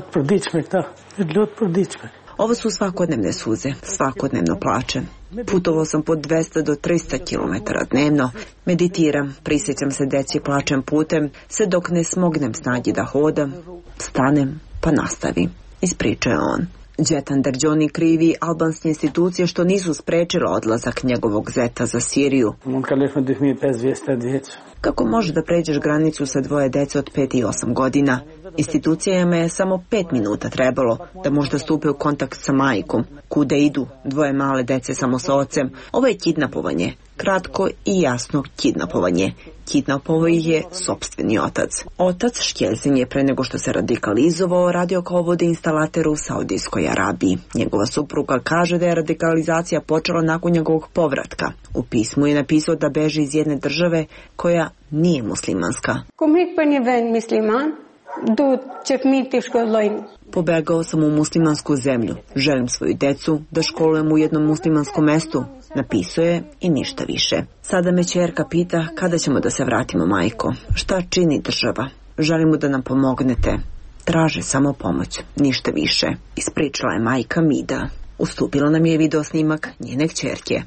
Ovo su svakodnevne suze, svakodnevno plačem. Putovao sam po 200 do 300 km dnevno. Meditiram, prisjećam se deci, plačem putem, sve dok ne smognem snagi da hodam, stanem pa nastavim, ispričao je on. Džetan Derđoni krivi albanske institucije što nisu sprečile odlazak njegovog zeta za Siriju. Kako može da pređeš granicu sa 2 dece od 5 i 8 godina? Institucijama je samo 5 minuta trebalo da možda stupe u kontakt sa majkom. Kuda idu 2 male dece samo sa ocem? Ovo je kidnapovanje. Kratko i jasno kidnapovanje. Kidnapovao ih je sopstveni otac. Otac Škjelzin je pre nego što se radikalizovao radio kao vodoinstalater u Saudijskoj Arabiji. Njegova supruga kaže da je radikalizacija počela nakon njegovog povratka. U pismu je napisao da beži iz jedne države koja nije muslimanska. Pobegao sam u muslimansku zemlju. Želim svoju decu da školujem u jednom muslimanskom mestu. Napisao je i ništa više. Sada me ćerka pita kada ćemo da se vratimo, majko. Šta čini država? Želimo da nam pomognete. Traže samo pomoć, ništa više. Ispričala je majka Mida. Ustupila nam je video snimak njene kćerke.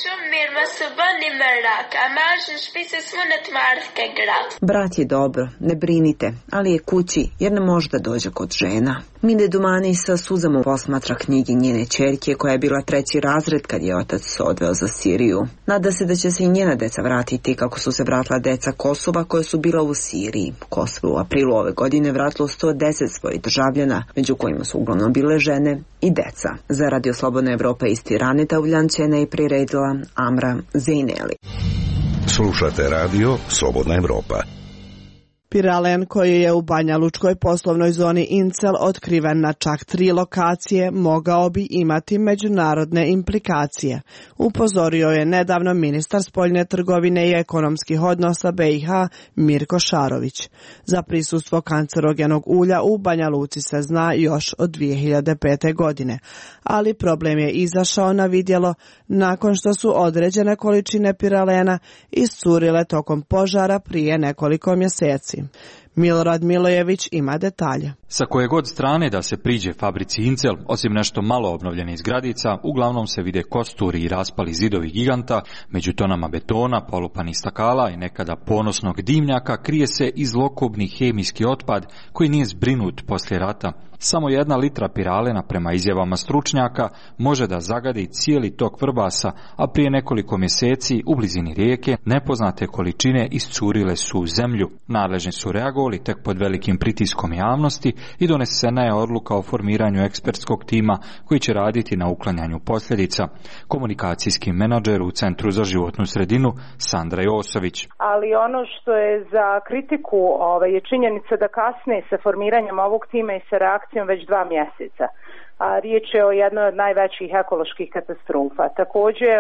Brat je dobro, ne brinite, ali je kući jer ne može da dođe kod žena. Mine Dumani sa suzama posmatra knjige njene ćerke koja je bila 3. razred kad je otac odveo za Siriju. Nada se da će se i njena deca vratiti kako su se vratila deca Kosova koja su bila u Siriji. Kosovo u aprilu ove godine vratilo 110 svojih državljana, među kojima su uglavnom bile žene i deca. Za Radio Slobodna Evropa iz Tirane Tavljančena je priredila Amra Zejneli. Slušate Radio Slobodna Evropa. Piralen koji je u Banja Lučkoj poslovnoj zoni Incel otkriven na čak 3 lokacije mogao bi imati međunarodne implikacije. Upozorio je nedavno ministar spoljne trgovine i ekonomskih odnosa BiH Mirko Šarović. Za prisustvo kancerogenog ulja u Banja Luci se zna još od 2005. godine, ali problem je izašao na vidjelo nakon što su određene količine piralena iscurile tokom požara prije nekoliko mjeseci. Milorad Milojević ima detalje. Sa koje god strane da se priđe fabrici Incel, osim nešto malo obnovljenih zgradica, uglavnom se vide kosturi i raspali zidovi giganta, među tonama betona, polupanih stakala i nekada ponosnog dimnjaka krije se izlokobni hemijski otpad koji nije zbrinut poslije rata. Samo 1 litra piralena, prema izjavama stručnjaka, može da zagadi cijeli tok Vrbasa, a prije nekoliko mjeseci u blizini rijeke nepoznate količine iscurile su u zemlju. Nadležni su reagovali tek pod velikim pritiskom javnosti i donesena je odluka o formiranju ekspertskog tima koji će raditi na uklanjanju posljedica. Komunikacijski menadžer u Centru za životnu sredinu Sandra Josović. Ali ono što je za kritiku je činjenica da kasne sa formiranjem ovog tima i sa reakcijom već 2 mjeseca. Riječ je o jednoj od najvećih ekoloških katastrofa. Također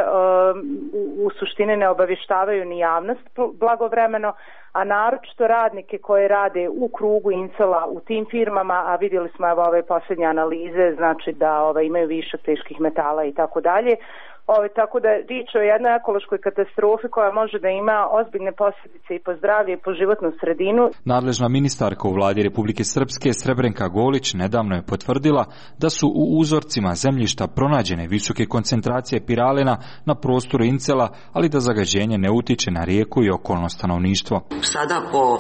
u suštini ne obavještavaju ni javnost blagovremeno, a naročito radnike koji rade u krugu Incela u tim firmama, a vidjeli smo ove posljednje analize, znači da imaju višak teških metala i tako dalje. Tako da riječ o jednoj ekološkoj katastrofi koja može da ima ozbiljne posljedice i po zdravlje i po životnu sredinu. Nadležna ministarka u vladi Republike Srpske Srebrenka Golić nedavno je potvrdila da su u uzorcima zemljišta pronađene visoke koncentracije piralena na prostoru Incela, ali da zagađenje ne utiče na rijeku i okolno stanovništvo. Sada po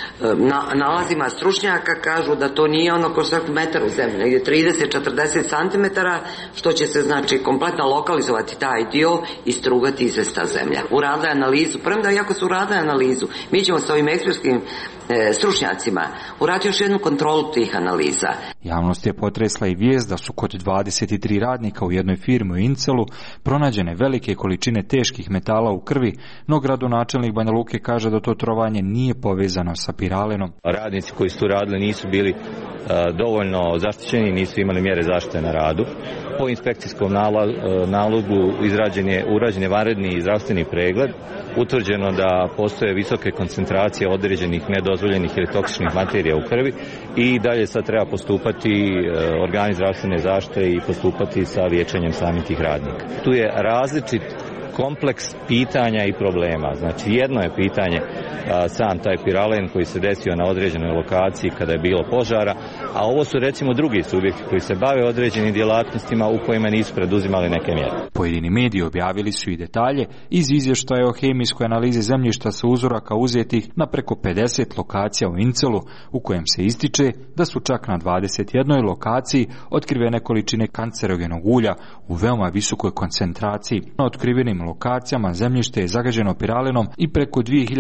nalazima stručnjaka kažu da to nije ono ko svaki metar u zemlji, negdje 30-40 cm, što će se znači kompletno lokalizovati taj dio i strugati izvesta zemlja. Uradila je analizu, premda iako su uradili analizu, mi ćemo s ovim ekspertskim stručnjacima uraditi još jednu kontrolu tih analiza. Javnost je potresla i vijest da su kod 23 radnika u jednoj firmi u Incelu pronađene velike količine teških metala u krvi, no gradonačelnik Banja Luke kaže da to trovanje nije povezano sa piralenom. Radnici koji su radili nisu bili dovoljno zaštićeni, nisu imali mjere zaštite na radu. Po inspekcijskom nalogu urađen je vanredni zdravstveni pregled, utvrđeno da postoje visoke koncentracije određenih nedozvoljenih ili toksičnih materija u krvi i dalje sad treba postupati organi zdravstvene zaštite i postupati sa liječenjem samih tih radnika. Tu je različit kompleks pitanja i problema. Znači jedno je pitanje sam taj piralen koji se desio na određenoj lokaciji kada je bilo požara, a ovo su recimo drugi subjekti koji se bave određenim djelatnostima u kojima nisu preduzimali neke mjere. Pojedini mediji objavili su i detalje iz izvještaja o hemijskoj analizi zemljišta sa uzoraka uzetih na preko 50 lokacija u Incelu, u kojem se ističe da su čak na 21 lokaciji otkrivene količine kancerogenog ulja u veoma visokoj koncentraciji. Na otkrivenim lokacijama zemljište je zagađeno piralenom i preko 2000 puta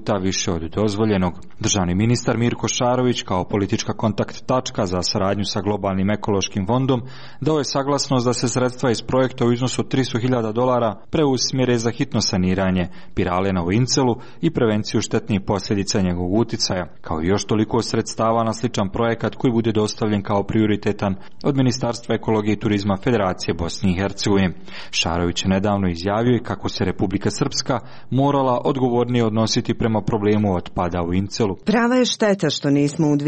puta više od dozvoljenog. Državni ministar Mirko Šarović kao politička kontakt tačka za saradnju sa Globalnim ekološkim fondom dao je saglasnost da se sredstva iz projekta u iznosu od $300.000 preusmjere za hitno saniranje piralena u Incelu i prevenciju štetnih posljedica njegovog uticaja, kao i još toliko sredstava na sličan projekat koji bude dostavljen kao prioritetan od Ministarstva ekologije i turizma Federacije Bosne i Hercegovine. Šarović je nedavno izjavio i kako se Republika Srpska morala odgovornije odnositi prema problemu otpada u Incelu. Prava je šteta što nismo u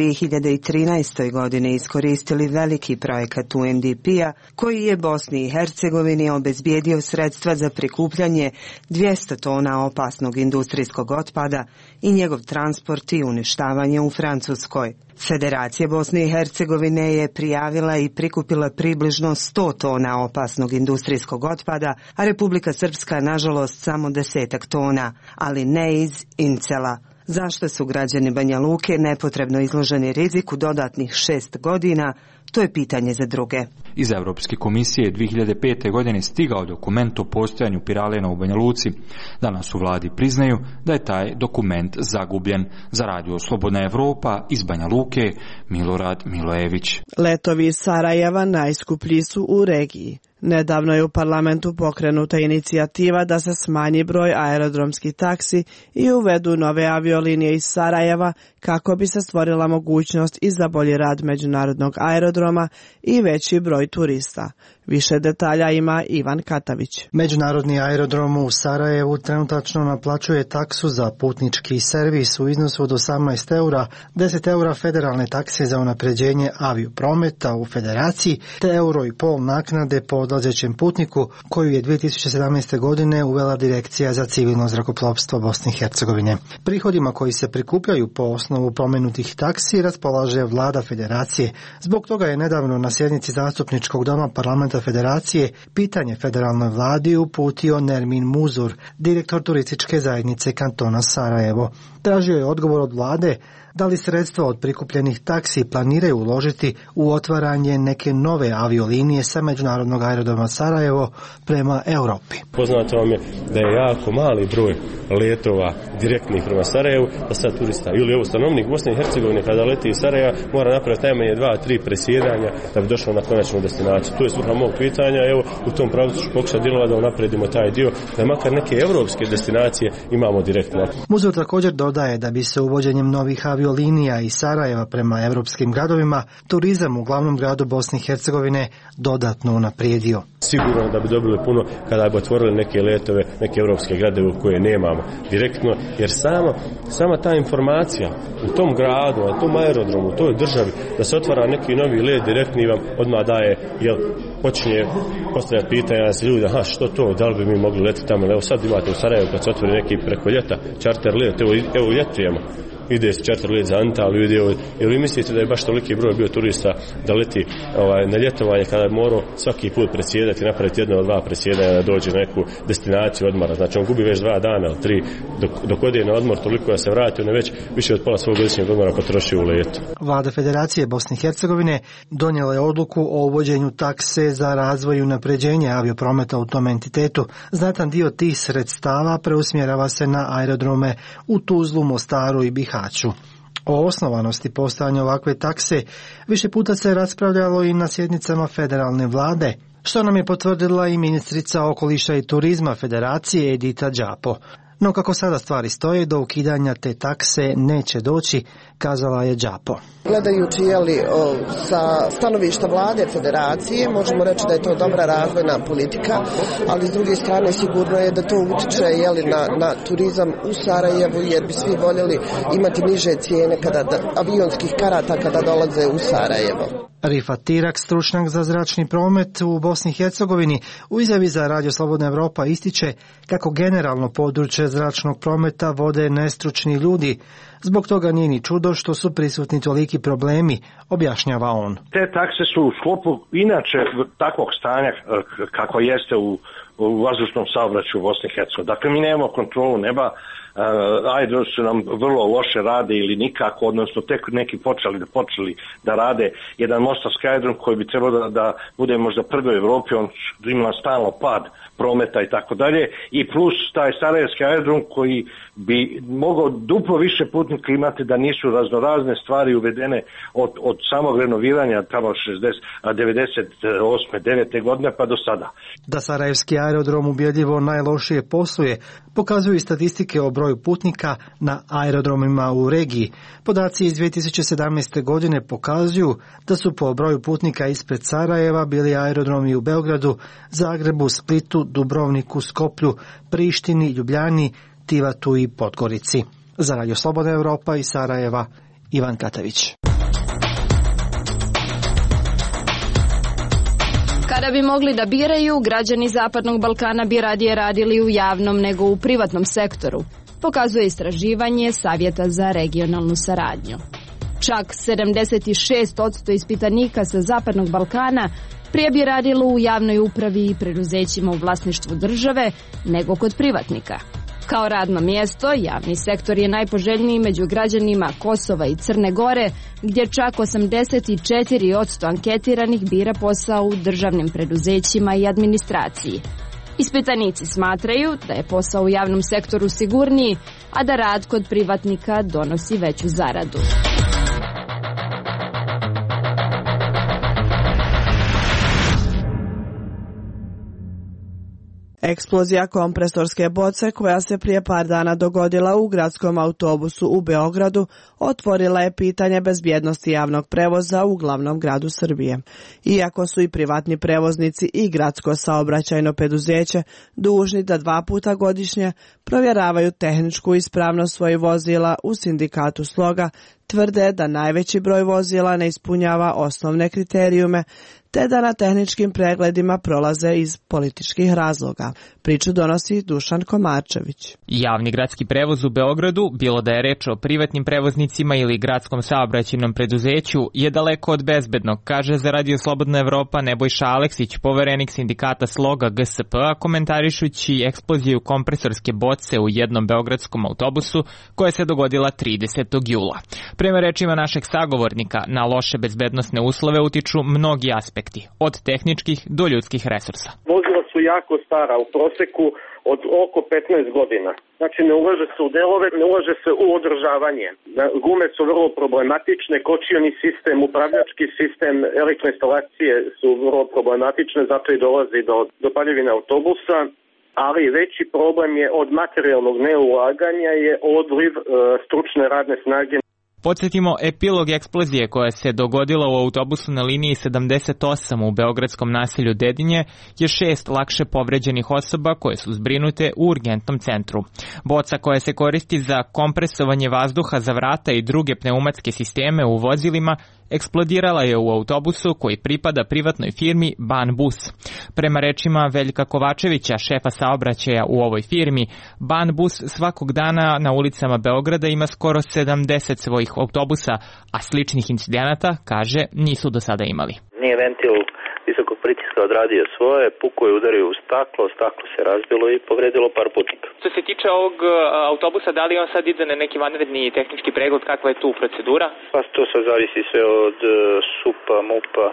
2013. godini iskoristili veliki projekat UNDP-a koji je Bosni i Hercegovini obezbijedio sredstva za prikupljanje 200 tona opasnog industrijskog otpada i njegov transport i uništavanje u Francuskoj. Federacija Bosne i Hercegovine je prijavila i prikupila približno 100 tona opasnog industrijskog otpada, a Republika Srpska nažalost samo 10 tona, ali ne iz Incela. Zašto su građani Banja Luke nepotrebno izloženi riziku dodatnih 6 godina? To je pitanje za druge. Iz Europske komisije 2005. godine stigao dokument o postojanju piralena u Banja Luci. Danas u vladi priznaju da je taj dokument zagubljen. Za Radio Slobodna Evropa iz Banja Luke, Milorad Milojević. Letovi iz Sarajeva najskuplji su u regiji. Nedavno je u parlamentu pokrenuta inicijativa da se smanji broj aerodromskih taksi i uvedu nove aviolinije iz Sarajeva kako bi se stvorila mogućnost i za bolji rad međunarodnog aerodroma i veći broj turista. Više detalja ima Ivan Katavić. Međunarodni aerodrom u Sarajevu trenutačno naplaćuje taksu za putnički servis u iznosu od 18 eura, 10 eura federalne takse za unapređenje avioprometa u federaciji, te €1,5 naknade po odlazećem putniku koju je 2017. godine uvela Direkcija za civilno zrakoplovstvo Bosne i Hercegovine. Prihodima koji se prikupljaju po osnovu pomenutih taksi raspolaže vlada federacije. Zbog toga je nedavno na sjednici zastupničkog doma parlamenta Federacije pitanje federalnoj vladi uputio Nermin Muzur, direktor turističke zajednice kantona Sarajevo. Tražio je odgovor od vlade da li sredstva od prikupljenih taksi planiraju uložiti u otvaranje neke nove aviolinije sa međunarodnog aerodroma Sarajevo prema Europi. Poznato vam je da je jako mali broj letova direktnih prema Sarajevu, da sad turista ili ovo stanovnik Bosne i Hercegovine kada leti iz Sarajeva mora napraviti najmanje 2-3 presjedanja da bi došao na konačnu destinaciju. To je svrha mog pitanja, evo u tom pravcu ću pokušati djelovati da unapredimo taj dio, da makar neke evropske destinacije imamo direktno. Muzur također dodaje da bi se uvođenjem novih aviolinija iz Sarajeva prema evropskim gradovima turizam u glavnom gradu Bosne i Hercegovine dodatno unaprijedio. Sigurno da bi dobili puno kada bi otvorili neke letove, neke evropske gradove koje nemamo direktno, jer sama ta informacija u tom gradu, na tom aerodromu, u toj državi, da se otvara neki novi let direktni vam odmah daje, jel, počinje postavljati pitanja da se ljudi, što to, da li bi mi mogli letiti tamo, evo sad imate u Sarajevu kad se otvori neki preko ljeta čarter let, evo ljetujemo. Ide se čarter let za Antaliju, jer vi mislite da je baš toliki broj bio turista da leti na ljetovanje kada je morao svaki put predsjedati, napraviti 1 ili 2 predsjedanja da dođe na neku destinaciju odmora. Znači on gubi već 2 dana ili 3 dok ode na odmor toliko da se vrati, on je već više od pola svog godišnjeg odmora potrošio u letu. Vlada Federacije Bosne i Hercegovine donijela je odluku o uvođenju takse za razvoj i unapređenje avioprometa u tom entitetu. Znatan dio tih sredstava preusmjerava se na aerodrome u Tuzlu, Mostaru i Bihaću. O osnovanosti postojanja ovakve takse više puta se raspravljalo i na sjednicama federalne vlade, što nam je potvrdila i ministrica okoliša i turizma Federacije Edita Đapo. No kako sada stvari stoje, do ukidanja te takse neće doći, kazala je Đapo. Gledajući sa stanovišta vlade federacije, možemo reći da je to dobra razvojna politika, ali s druge strane sigurno je da to utiče na turizam u Sarajevu, jer bi svi voljeli imati niže cijene avionskih karata kada dolaze u Sarajevo. Rifat Tirak, stručnjak za zračni promet u Bosni i Hercegovini, u izjavi za Radio Slobodna Evropa ističe kako generalno područje zračnog prometa vode nestručni ljudi. Zbog toga nije ni čudo što su prisutni toliki problemi, objašnjava on. Te takse su u sklopu inače takvog stanja kako jeste u vazdušnom saobraćaju u Bosni i Hercegovini. Dakle, mi nemamo kontrolu neba, aerodromi su nam vrlo loše rade ili nikako, odnosno tek neki počeli da rade jedan mostarski aerodrom koji bi trebao da bude možda prvi u Evropi, on ima stalno pad prometa i tako dalje, i plus taj sarajevski aerodrom koji bi mogao duplo više putnika imati da nisu raznorazne stvari uvedene od samog renoviranja tamo 98. 9. godine pa do sada. Da sarajevski aerodrom ubjedljivo najlošije posluje, pokazuju i statistike o broju putnika na aerodromima u regiji. Podaci iz 2017. godine pokazuju da su po broju putnika ispred Sarajeva bili aerodromi u Beogradu, Zagrebu, Splitu, Dubrovniku, Skoplju, Prištini, Ljubljani, Tivatu i Podgorici. Za Radio Slobodna Evropa iz Sarajeva, Ivan Katavić. Kada bi mogli da biraju, građani Zapadnog Balkana bi radije radili u javnom nego u privatnom sektoru, pokazuje istraživanje Savjeta za regionalnu saradnju. Čak 76% ispitanika sa Zapadnog Balkana prije bi radilo u javnoj upravi i preduzećima u vlasništvu države nego kod privatnika. Kao radno mjesto, javni sektor je najpoželjniji među građanima Kosova i Crne Gore, gdje čak 84% anketiranih bira posao u državnim preduzećima i administraciji. Ispitanici smatraju da je posao u javnom sektoru sigurniji, a da rad kod privatnika donosi veću zaradu. Eksplozija kompresorske boce koja se prije par dana dogodila u gradskom autobusu u Beogradu otvorila je pitanje bezbjednosti javnog prevoza u glavnom gradu Srbije. Iako su i privatni prevoznici i gradsko saobraćajno preduzeće dužni da 2 puta godišnje provjeravaju tehničku ispravnost svojih vozila, u sindikatu Sloga tvrde da najveći broj vozila ne ispunjava osnovne kriterijume, te da na tehničkim pregledima prolaze iz političkih razloga. Priču donosi Dušan Komarčević. Javni gradski prevoz u Beogradu, bilo da je reč o privatnim prevoznicima ili gradskom saobraćajnom preduzeću, je daleko od bezbednog, kaže za Radio Slobodna Evropa Nebojša Aleksić, poverenik sindikata Sloga GSP-a, komentarišući eksploziju kompresorske boce u jednom beogradskom autobusu koja se dogodila 30. jula. Prema rečima našeg sagovornika, na loše bezbednosne uslove utiču mnogi aspekti, od tehničkih do ljudskih resursa. Vozila su jako stara, u proseku od oko 15 godina. Znači ne ulaže se u delove, ne ulaže se u održavanje. Gume su vrlo problematične, kočioni sistem, upravljački sistem, elektroinstalacije su vrlo problematične, zato i dolazi do paljevine autobusa. Ali veći problem je od materijalnog neulaganja je odliv stručne radne snage. Podsjetimo, epilog eksplozije koja se dogodila u autobusu na liniji 78 u beogradskom naselju Dedinje je 6 lakše povređenih osoba koje su zbrinute u urgentnom centru. Boca koja se koristi za kompresovanje vazduha za vrata i druge pneumatske sisteme u vozilima eksplodirala je u autobusu koji pripada privatnoj firmi Banbus. Prema rečima Veljka Kovačevića, šefa saobraćaja u ovoj firmi, Banbus svakog dana na ulicama Beograda ima skoro 70 svojih autobusa, a sličnih incidenata, kaže, nisu do sada imali. Nije ventil visokog pritiska odradio svoje, puko je udario u staklo se razbilo i povredilo par putnika. Što se tiče ovog autobusa, da li on sad ide na neki vanredni tehnički pregled, kakva je tu procedura? Pa to sad zavisi sve od SUP-a, MUP-a,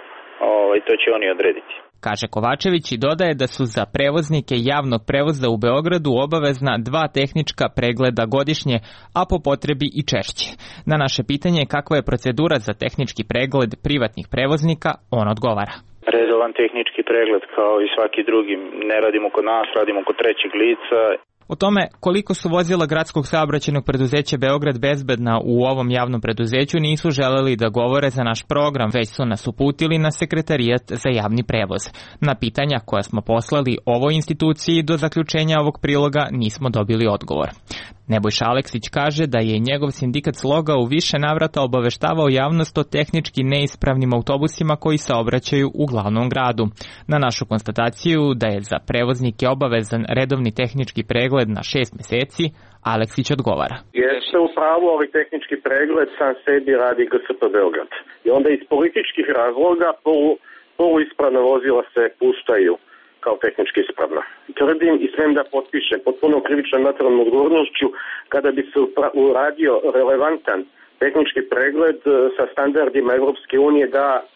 to će oni odrediti. Kaže Kovačević i dodaje da su za prevoznike javnog prevoza u Beogradu obavezna 2 tehnička pregleda godišnje, a po potrebi i češće. Na naše pitanje kakva je procedura za tehnički pregled privatnih prevoznika, on odgovara. Redovan tehnički pregled kao i svaki drugi. Ne radimo kod nas, radimo kod trećeg lica. O tome koliko su vozila gradskog saobraćajnog preduzeća Beograd bezbedna u ovom javnom preduzeću nisu želeli da govore za naš program, već su nas uputili na Sekretarijat za javni prevoz. Na pitanja koja smo poslali ovoj instituciji do zaključenja ovog priloga nismo dobili odgovor. Nebojša Aleksić kaže da je njegov sindikat Sloga u više navrata obaveštavao javnost o tehnički neispravnim autobusima koji saobraćaju u glavnom gradu. Na našu konstataciju da je za prevoznike obavezan redovni tehnički pregled na 6 meseci, Aleksić odgovara. Jeste u pravu, ali tehnički pregled sam sebi radi GSP Beograd. I onda iz političkih razloga poluispravna vozila se puštaju kao tehnički ispravna. Tvrdim i smem da potpišem potpuno krivičnom materijalnom odgovornošću kada bi se uradio relevantan tehnički pregled sa standardima Evropske unije da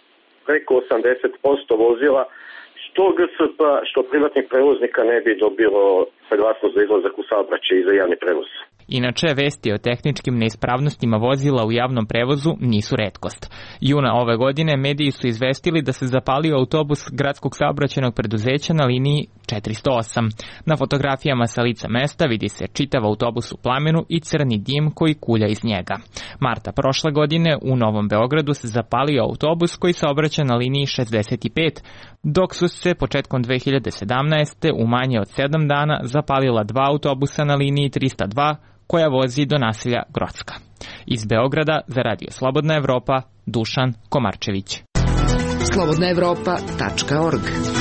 preko 80% vozila što GSP, što privatnih prevoznika ne bi dobilo saglasnost za izlazak u saobraćaj i za javni prevoz. Inače, vesti o tehničkim neispravnostima vozila u javnom prevozu nisu retkost. Juna ove godine mediji su izvestili da se zapalio autobus gradskog saobraćajnog preduzeća na liniji 408. Na fotografijama sa lica mesta vidi se čitav autobus u plamenu i crni dim koji kulja iz njega. Marta prošle godine u Novom Beogradu se zapalio autobus koji saobraća na liniji 65, dok su se početkom 2017. u manje od 7 dana zapalila 2 autobusa na liniji 302 koja vozi do naselja Grocka. Iz Beograda za Radio Slobodna Evropa, Dušan Komarčević. slobodnaevropa.org.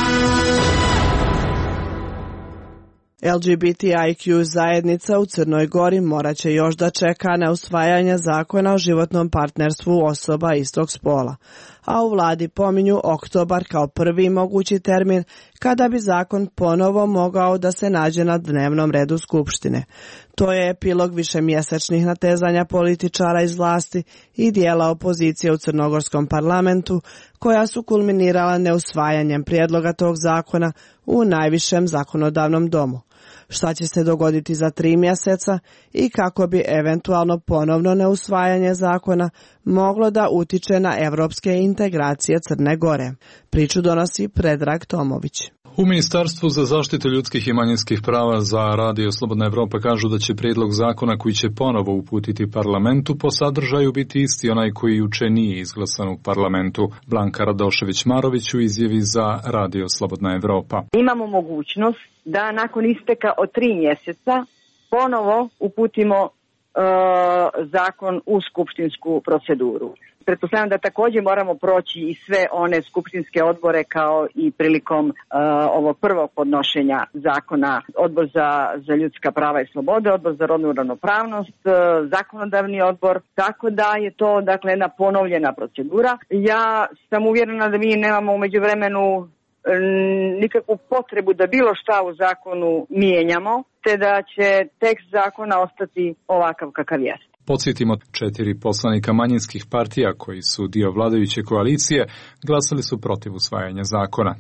LGBTIQ zajednica u Crnoj Gori morat će još da čeka na usvajanje zakona o životnom partnerstvu osoba istog spola, a u vladi pominju oktobar kao prvi mogući termin kada bi zakon ponovo mogao da se nađe na dnevnom redu Skupštine. To je epilog višemjesečnih natezanja političara iz vlasti i dijela opozicije u crnogorskom parlamentu, koja su kulminirala neusvajanjem prijedloga tog zakona u najvišem zakonodavnom domu. Šta će se dogoditi za 3 mjeseca i kako bi eventualno ponovno neusvajanje zakona moglo da utiče na evropske integracije Crne Gore. Priču donosi Predrag Tomović. U Ministarstvu za zaštitu ljudskih i manjinskih prava za Radio Slobodna Evropa kažu da će prijedlog zakona koji će ponovo uputiti parlamentu po sadržaju biti isti onaj koji juče nije izglasan u parlamentu. Blanka Radošević-Marović u izjavi za Radio Slobodna Evropa. Imamo mogućnost da nakon isteka od 3 mjeseca ponovo uputimo zakon u skupštinsku proceduru. Pretpostavljam da također moramo proći i sve one skupštinske odbore kao i prilikom ovog prvog podnošenja zakona. Odbor za ljudska prava i slobode, odbor za rodnu ravnopravnost, zakonodavni odbor, tako da je to dakle jedna ponovljena procedura. Ja sam uvjerena da mi nemamo u međuvremenu nikakvu potrebu da bilo šta u zakonu mijenjamo, te da će tekst zakona ostati ovakav kakav jest. Podsjetimo, 4 poslanika manjinskih partija koji su dio vladajuće koalicije glasali su protiv usvajanja zakona.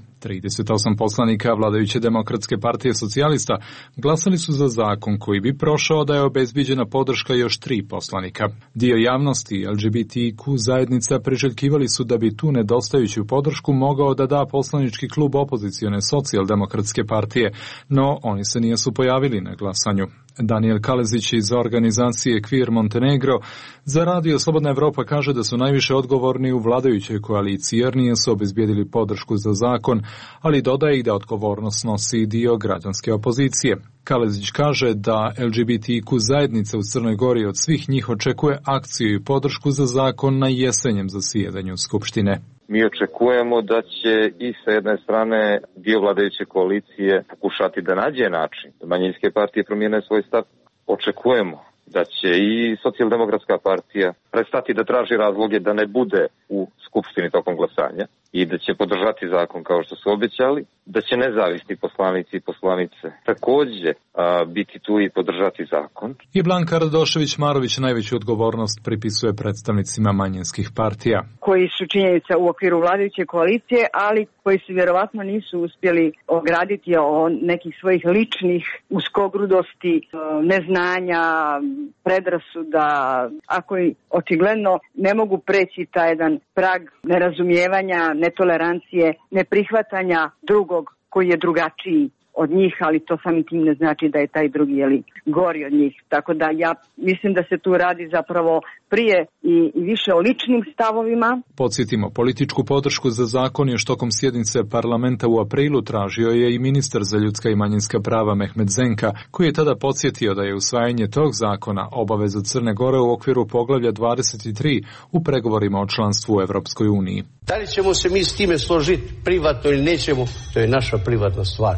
38 poslanika vladajuće Demokratske partije socijalista glasali su za zakon koji bi prošao da je obezbiđena podrška još 3 poslanika. Dio javnosti LGBTQ zajednica priželjkivali su da bi tu nedostajuću podršku mogao da da poslanički klub opozicione Socijaldemokratske partije, no oni se nisu pojavili na glasanju. Daniel Kalezić iz organizacije Queer Montenegro za Radio Slobodna Evropa kaže da su najviše odgovorni u vladajućoj koaliciji jer nisu obezbijedili podršku za zakon, ali dodaje i da odgovornost nosi dio građanske opozicije. Kalezić kaže da LGBTQ zajednica u Crnoj Gori od svih njih očekuje akciju i podršku za zakon na jesenjem zasjedanju Skupštine. Mi očekujemo da će i sa jedne strane dio vladajuće koalicije pokušati da nađe način da manjinske partije promijene svoj stav. Očekujemo da će i Socijaldemokratska partija prestati da traži razloge da ne bude u Skupštini tokom glasanja i da će podržati zakon kao što su obećali, da će nezavisni poslanici i poslanice također biti tu i podržati zakon. I Blanka Radošević-Marović najveću odgovornost pripisuje predstavnicima manjinskih partija. Koji su činjenica u okviru vladajuće koalicije, ali koji se vjerovatno nisu uspjeli ograditi o nekih svojih ličnih uskogrudosti, neznanja, predrasuda, ako i očigledno ne mogu preći taj jedan prag nerazumijevanja, netolerancije, neprihvatanja drugog koji je drugačiji od njih, ali to samim tim ne znači da je taj drugi gori od njih. Tako da ja mislim da se tu radi zapravo prije i više o ličnim stavovima. Podsjetimo, političku podršku za zakon još tokom sjednice parlamenta u aprilu tražio je i ministar za ljudska i manjinska prava Mehmet Zenka, koji je tada podsjetio da je usvajanje tog zakona obaveza Crne Gore u okviru poglavlja 23 u pregovorima o članstvu u Evropskoj uniji. Da li ćemo se mi s time složiti privatno ili nećemo, to je naša privatna stvar. Hoćemo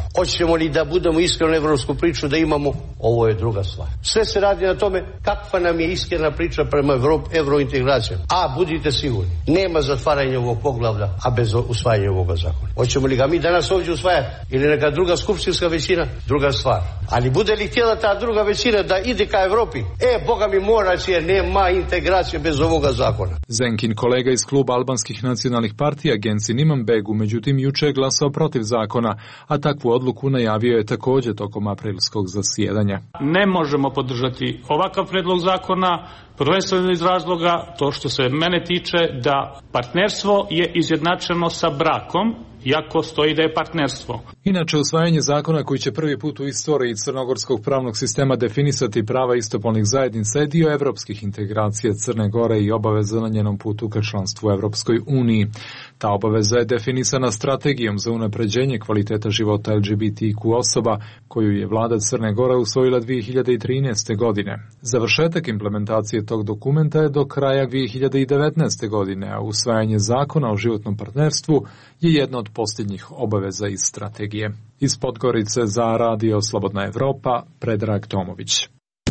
hoćemo li da budemo iskreno evropsku priču da imamo, ovo je druga stvar. Sve se radi na tome kakva nam je iskrena priča prema evrointegracijama. A budite sigurni, nema zatvaranja ovog poglavlja, a bez usvajanja ovoga zakona. Hoćemo li ga mi danas ovdje usvajati ili neka druga skupštinska većina, druga stvar. Ali bude li htjela ta druga većina da ide ka Evropi, Boga mi mora će, jer nema integracije bez ovoga zakona. Zenkin kolega iz kluba albanskih nacionalnih partija Genci Nimanbegu, međutim juče je glasao protiv zakona, a takvu odluku najavio je također tokom aprilskog zasjedanja. Ne možemo podržati ovakav predlog zakona, prvenstveno iz razloga, to što se mene tiče, da partnerstvo je izjednačeno sa brakom, iako stoji da je partnerstvo. Inače, usvajanje zakona koji će prvi put u istoriji crnogorskog pravnog sistema definisati prava istopolnih zajednica je dio evropskih integracija Crne Gore i obaveza na njenom putu ka članstvu u Evropskoj uniji. Ta obaveza je definisana strategijom za unapređenje kvaliteta života LGBTQ osoba, koju je vlada Crne Gore usvojila 2013. godine. Završetak implementacije tog dokumenta je do kraja 2019. godine, a usvajanje zakona o životnom partnerstvu je jedna od posljednjih obaveza iz strategije. Iz Podgorice za Radio Slobodna Evropa, Predrag Tomović.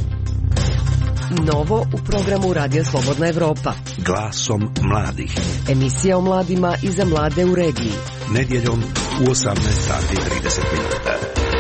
Novo u programu Radio Slobodna Evropa. Glasom mladih. Emisija o mladima i za mlade u regiji. Nedjeljom u 18:30.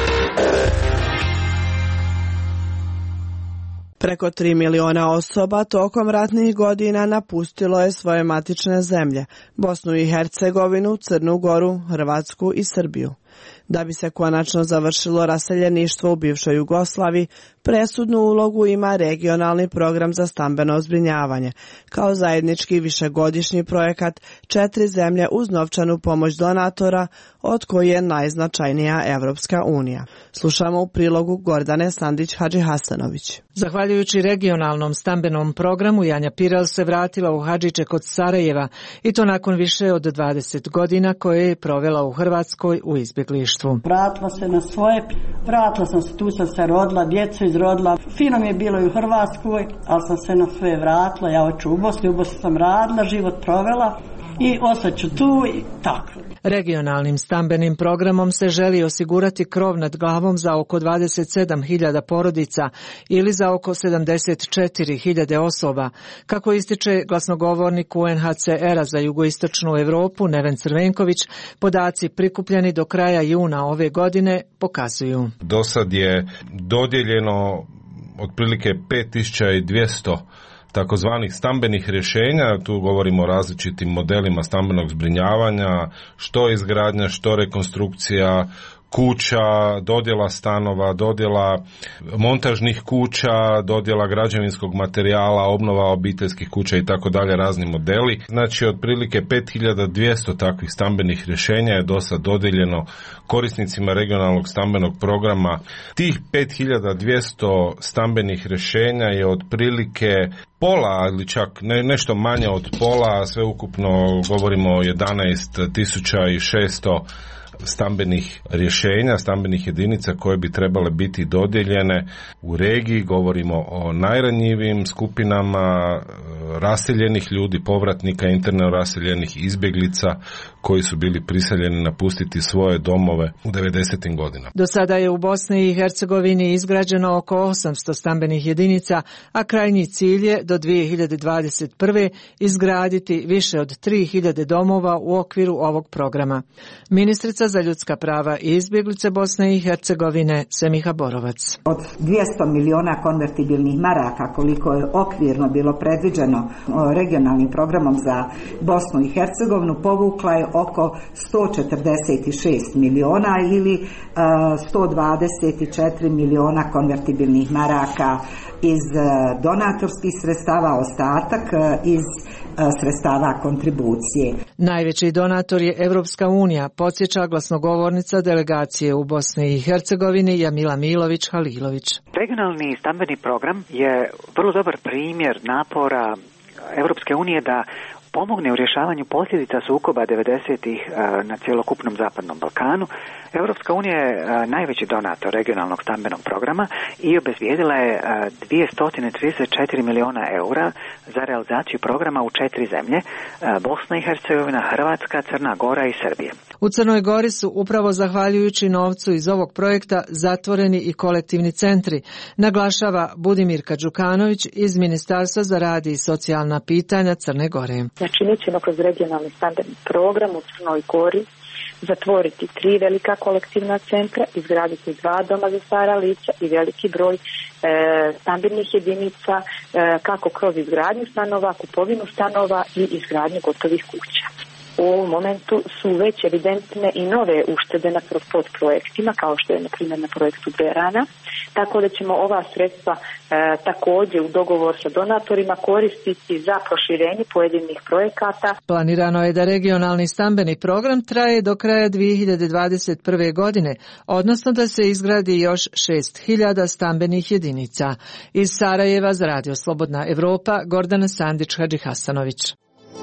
Preko 3 miliona osoba tokom ratnih godina napustilo je svoje matične zemlje, Bosnu i Hercegovinu, Crnu Goru, Hrvatsku i Srbiju. Da bi se konačno završilo raseljeništvo u bivšoj Jugoslaviji, presudnu ulogu ima regionalni program za stambeno zbrinjavanje, kao zajednički višegodišnji projekat 4 zemlje uz novčanu pomoć donatora, od koje je najznačajnija Evropska unija. Slušamo u prilogu Gordane Sandić-Hadži-Hasanović. Zahvaljujući regionalnom stambenom programu, Janja Pirel se vratila u Hadžiće kod Sarajeva, i to nakon više od 20 godina koje je provela u Hrvatskoj u izbjeglištvu. Vratila se na svoje, vratila sam se, tu sam se rodila, djecu izrodila. Fino mi je bilo i u Hrvatskoj, ali sam se na svoje vratila. Ja hoću u Bosni sam radila, život provela i ostaću tu i tako. Regionalnim stambenim programom se želi osigurati krov nad glavom za oko 27.000 porodica ili za oko 74.000 osoba. Kako ističe glasnogovornik UNHCR-a za jugoistočnu Europu Neven Crvenković, podaci prikupljeni do kraja juna ove godine pokazuju. Do sad je dodijeljeno otprilike 5200 takozvanih stambenih rješenja, tu govorimo o različitim modelima stambenog zbrinjavanja, što izgradnja, što rekonstrukcija kuća, dodjela stanova, dodjela montažnih kuća, dodjela građevinskog materijala, obnova obiteljskih kuća i tako dalje, razni modeli. Znači, otprilike 5200 takvih stambenih rješenja je dosad dodijeljeno korisnicima regionalnog stambenog programa. Tih 5200 stambenih rješenja je otprilike pola ili čak nešto manje od pola, sve ukupno govorimo o 11.600 stambenih rješenja, stambenih jedinica koje bi trebale biti dodijeljene u regiji. Govorimo o najranjivijim skupinama raseljenih ljudi, povratnika, interno raseljenih, izbjeglica koji su bili prisiljeni napustiti svoje domove u 90. godinama. Do sada je u Bosni i Hercegovini izgrađeno oko 800 stambenih jedinica, a krajnji cilj je do 2021. izgraditi više od 3000 domova u okviru ovog programa. Ministrica za ljudska prava i izbjeglice Bosne i Hercegovine Semiha Borovac. Od 200 miliona konvertibilnih maraka koliko je okvirno bilo predviđeno regionalnim programom za Bosnu i Hercegovinu, povukla je oko 146 miliona ili 124 miliona konvertibilnih maraka iz donatorskih sredstava, ostatak iz sredstava kontribucije. Najveći donator je Evropska unija, podsjeća glasnogovornica delegacije u Bosni i Hercegovini Jamila Milović-Halilović. Regionalni stambeni program je vrlo dobar primjer napora Evropske unije da pomogne u rješavanju posljedica sukoba 90-ih na cjelokupnom Zapadnom Balkanu. Europska unija je najveći donator regionalnog stambenog programa i obezbijedila je 234 milijuna eura za realizaciju programa u 4 zemlje, Bosna i Hercegovina, Hrvatska, Crna Gora i Srbija. U Crnoj Gori su upravo zahvaljujući novcu iz ovog projekta zatvoreni i kolektivni centri, naglašava Budimirka Đukanović iz Ministarstva za rad i socijalna pitanja Crne Gore. Znači, mi ćemo kroz regionalni stambeni program u Crnoj Gori zatvoriti 3 velika kolektivna centra, izgraditi 2 doma za stara lica i veliki broj stambenih jedinica, kako kroz izgradnju stanova, kupovinu stanova i izgradnju gotovih kuća. U ovom momentu su već evidentne i nove uštede na podprojektima, kao što je na primjer na projektu Berana, tako da ćemo ova sredstva također u dogovor sa donatorima koristiti za proširenje pojedinih projekata. Planirano je da regionalni stambeni program traje do kraja 2021. godine, odnosno da se izgradi još 6.000 stambenih jedinica. Iz Sarajeva za Radio Slobodna Evropa, Gordana Sandić-Hadžihasanović.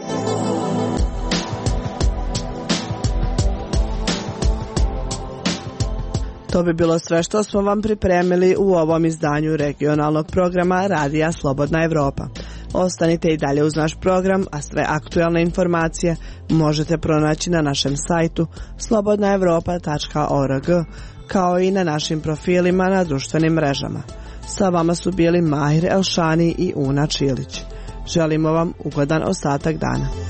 To bi bilo sve što smo vam pripremili u ovom izdanju regionalnog programa Radija Slobodna Evropa. Ostanite i dalje uz naš program, a sve aktualne informacije možete pronaći na našem sajtu slobodnaevropa.org, kao i na našim profilima na društvenim mrežama. Sa vama su bili Mahir Elšani i Una Čilić. Želimo vam ugodan ostatak dana.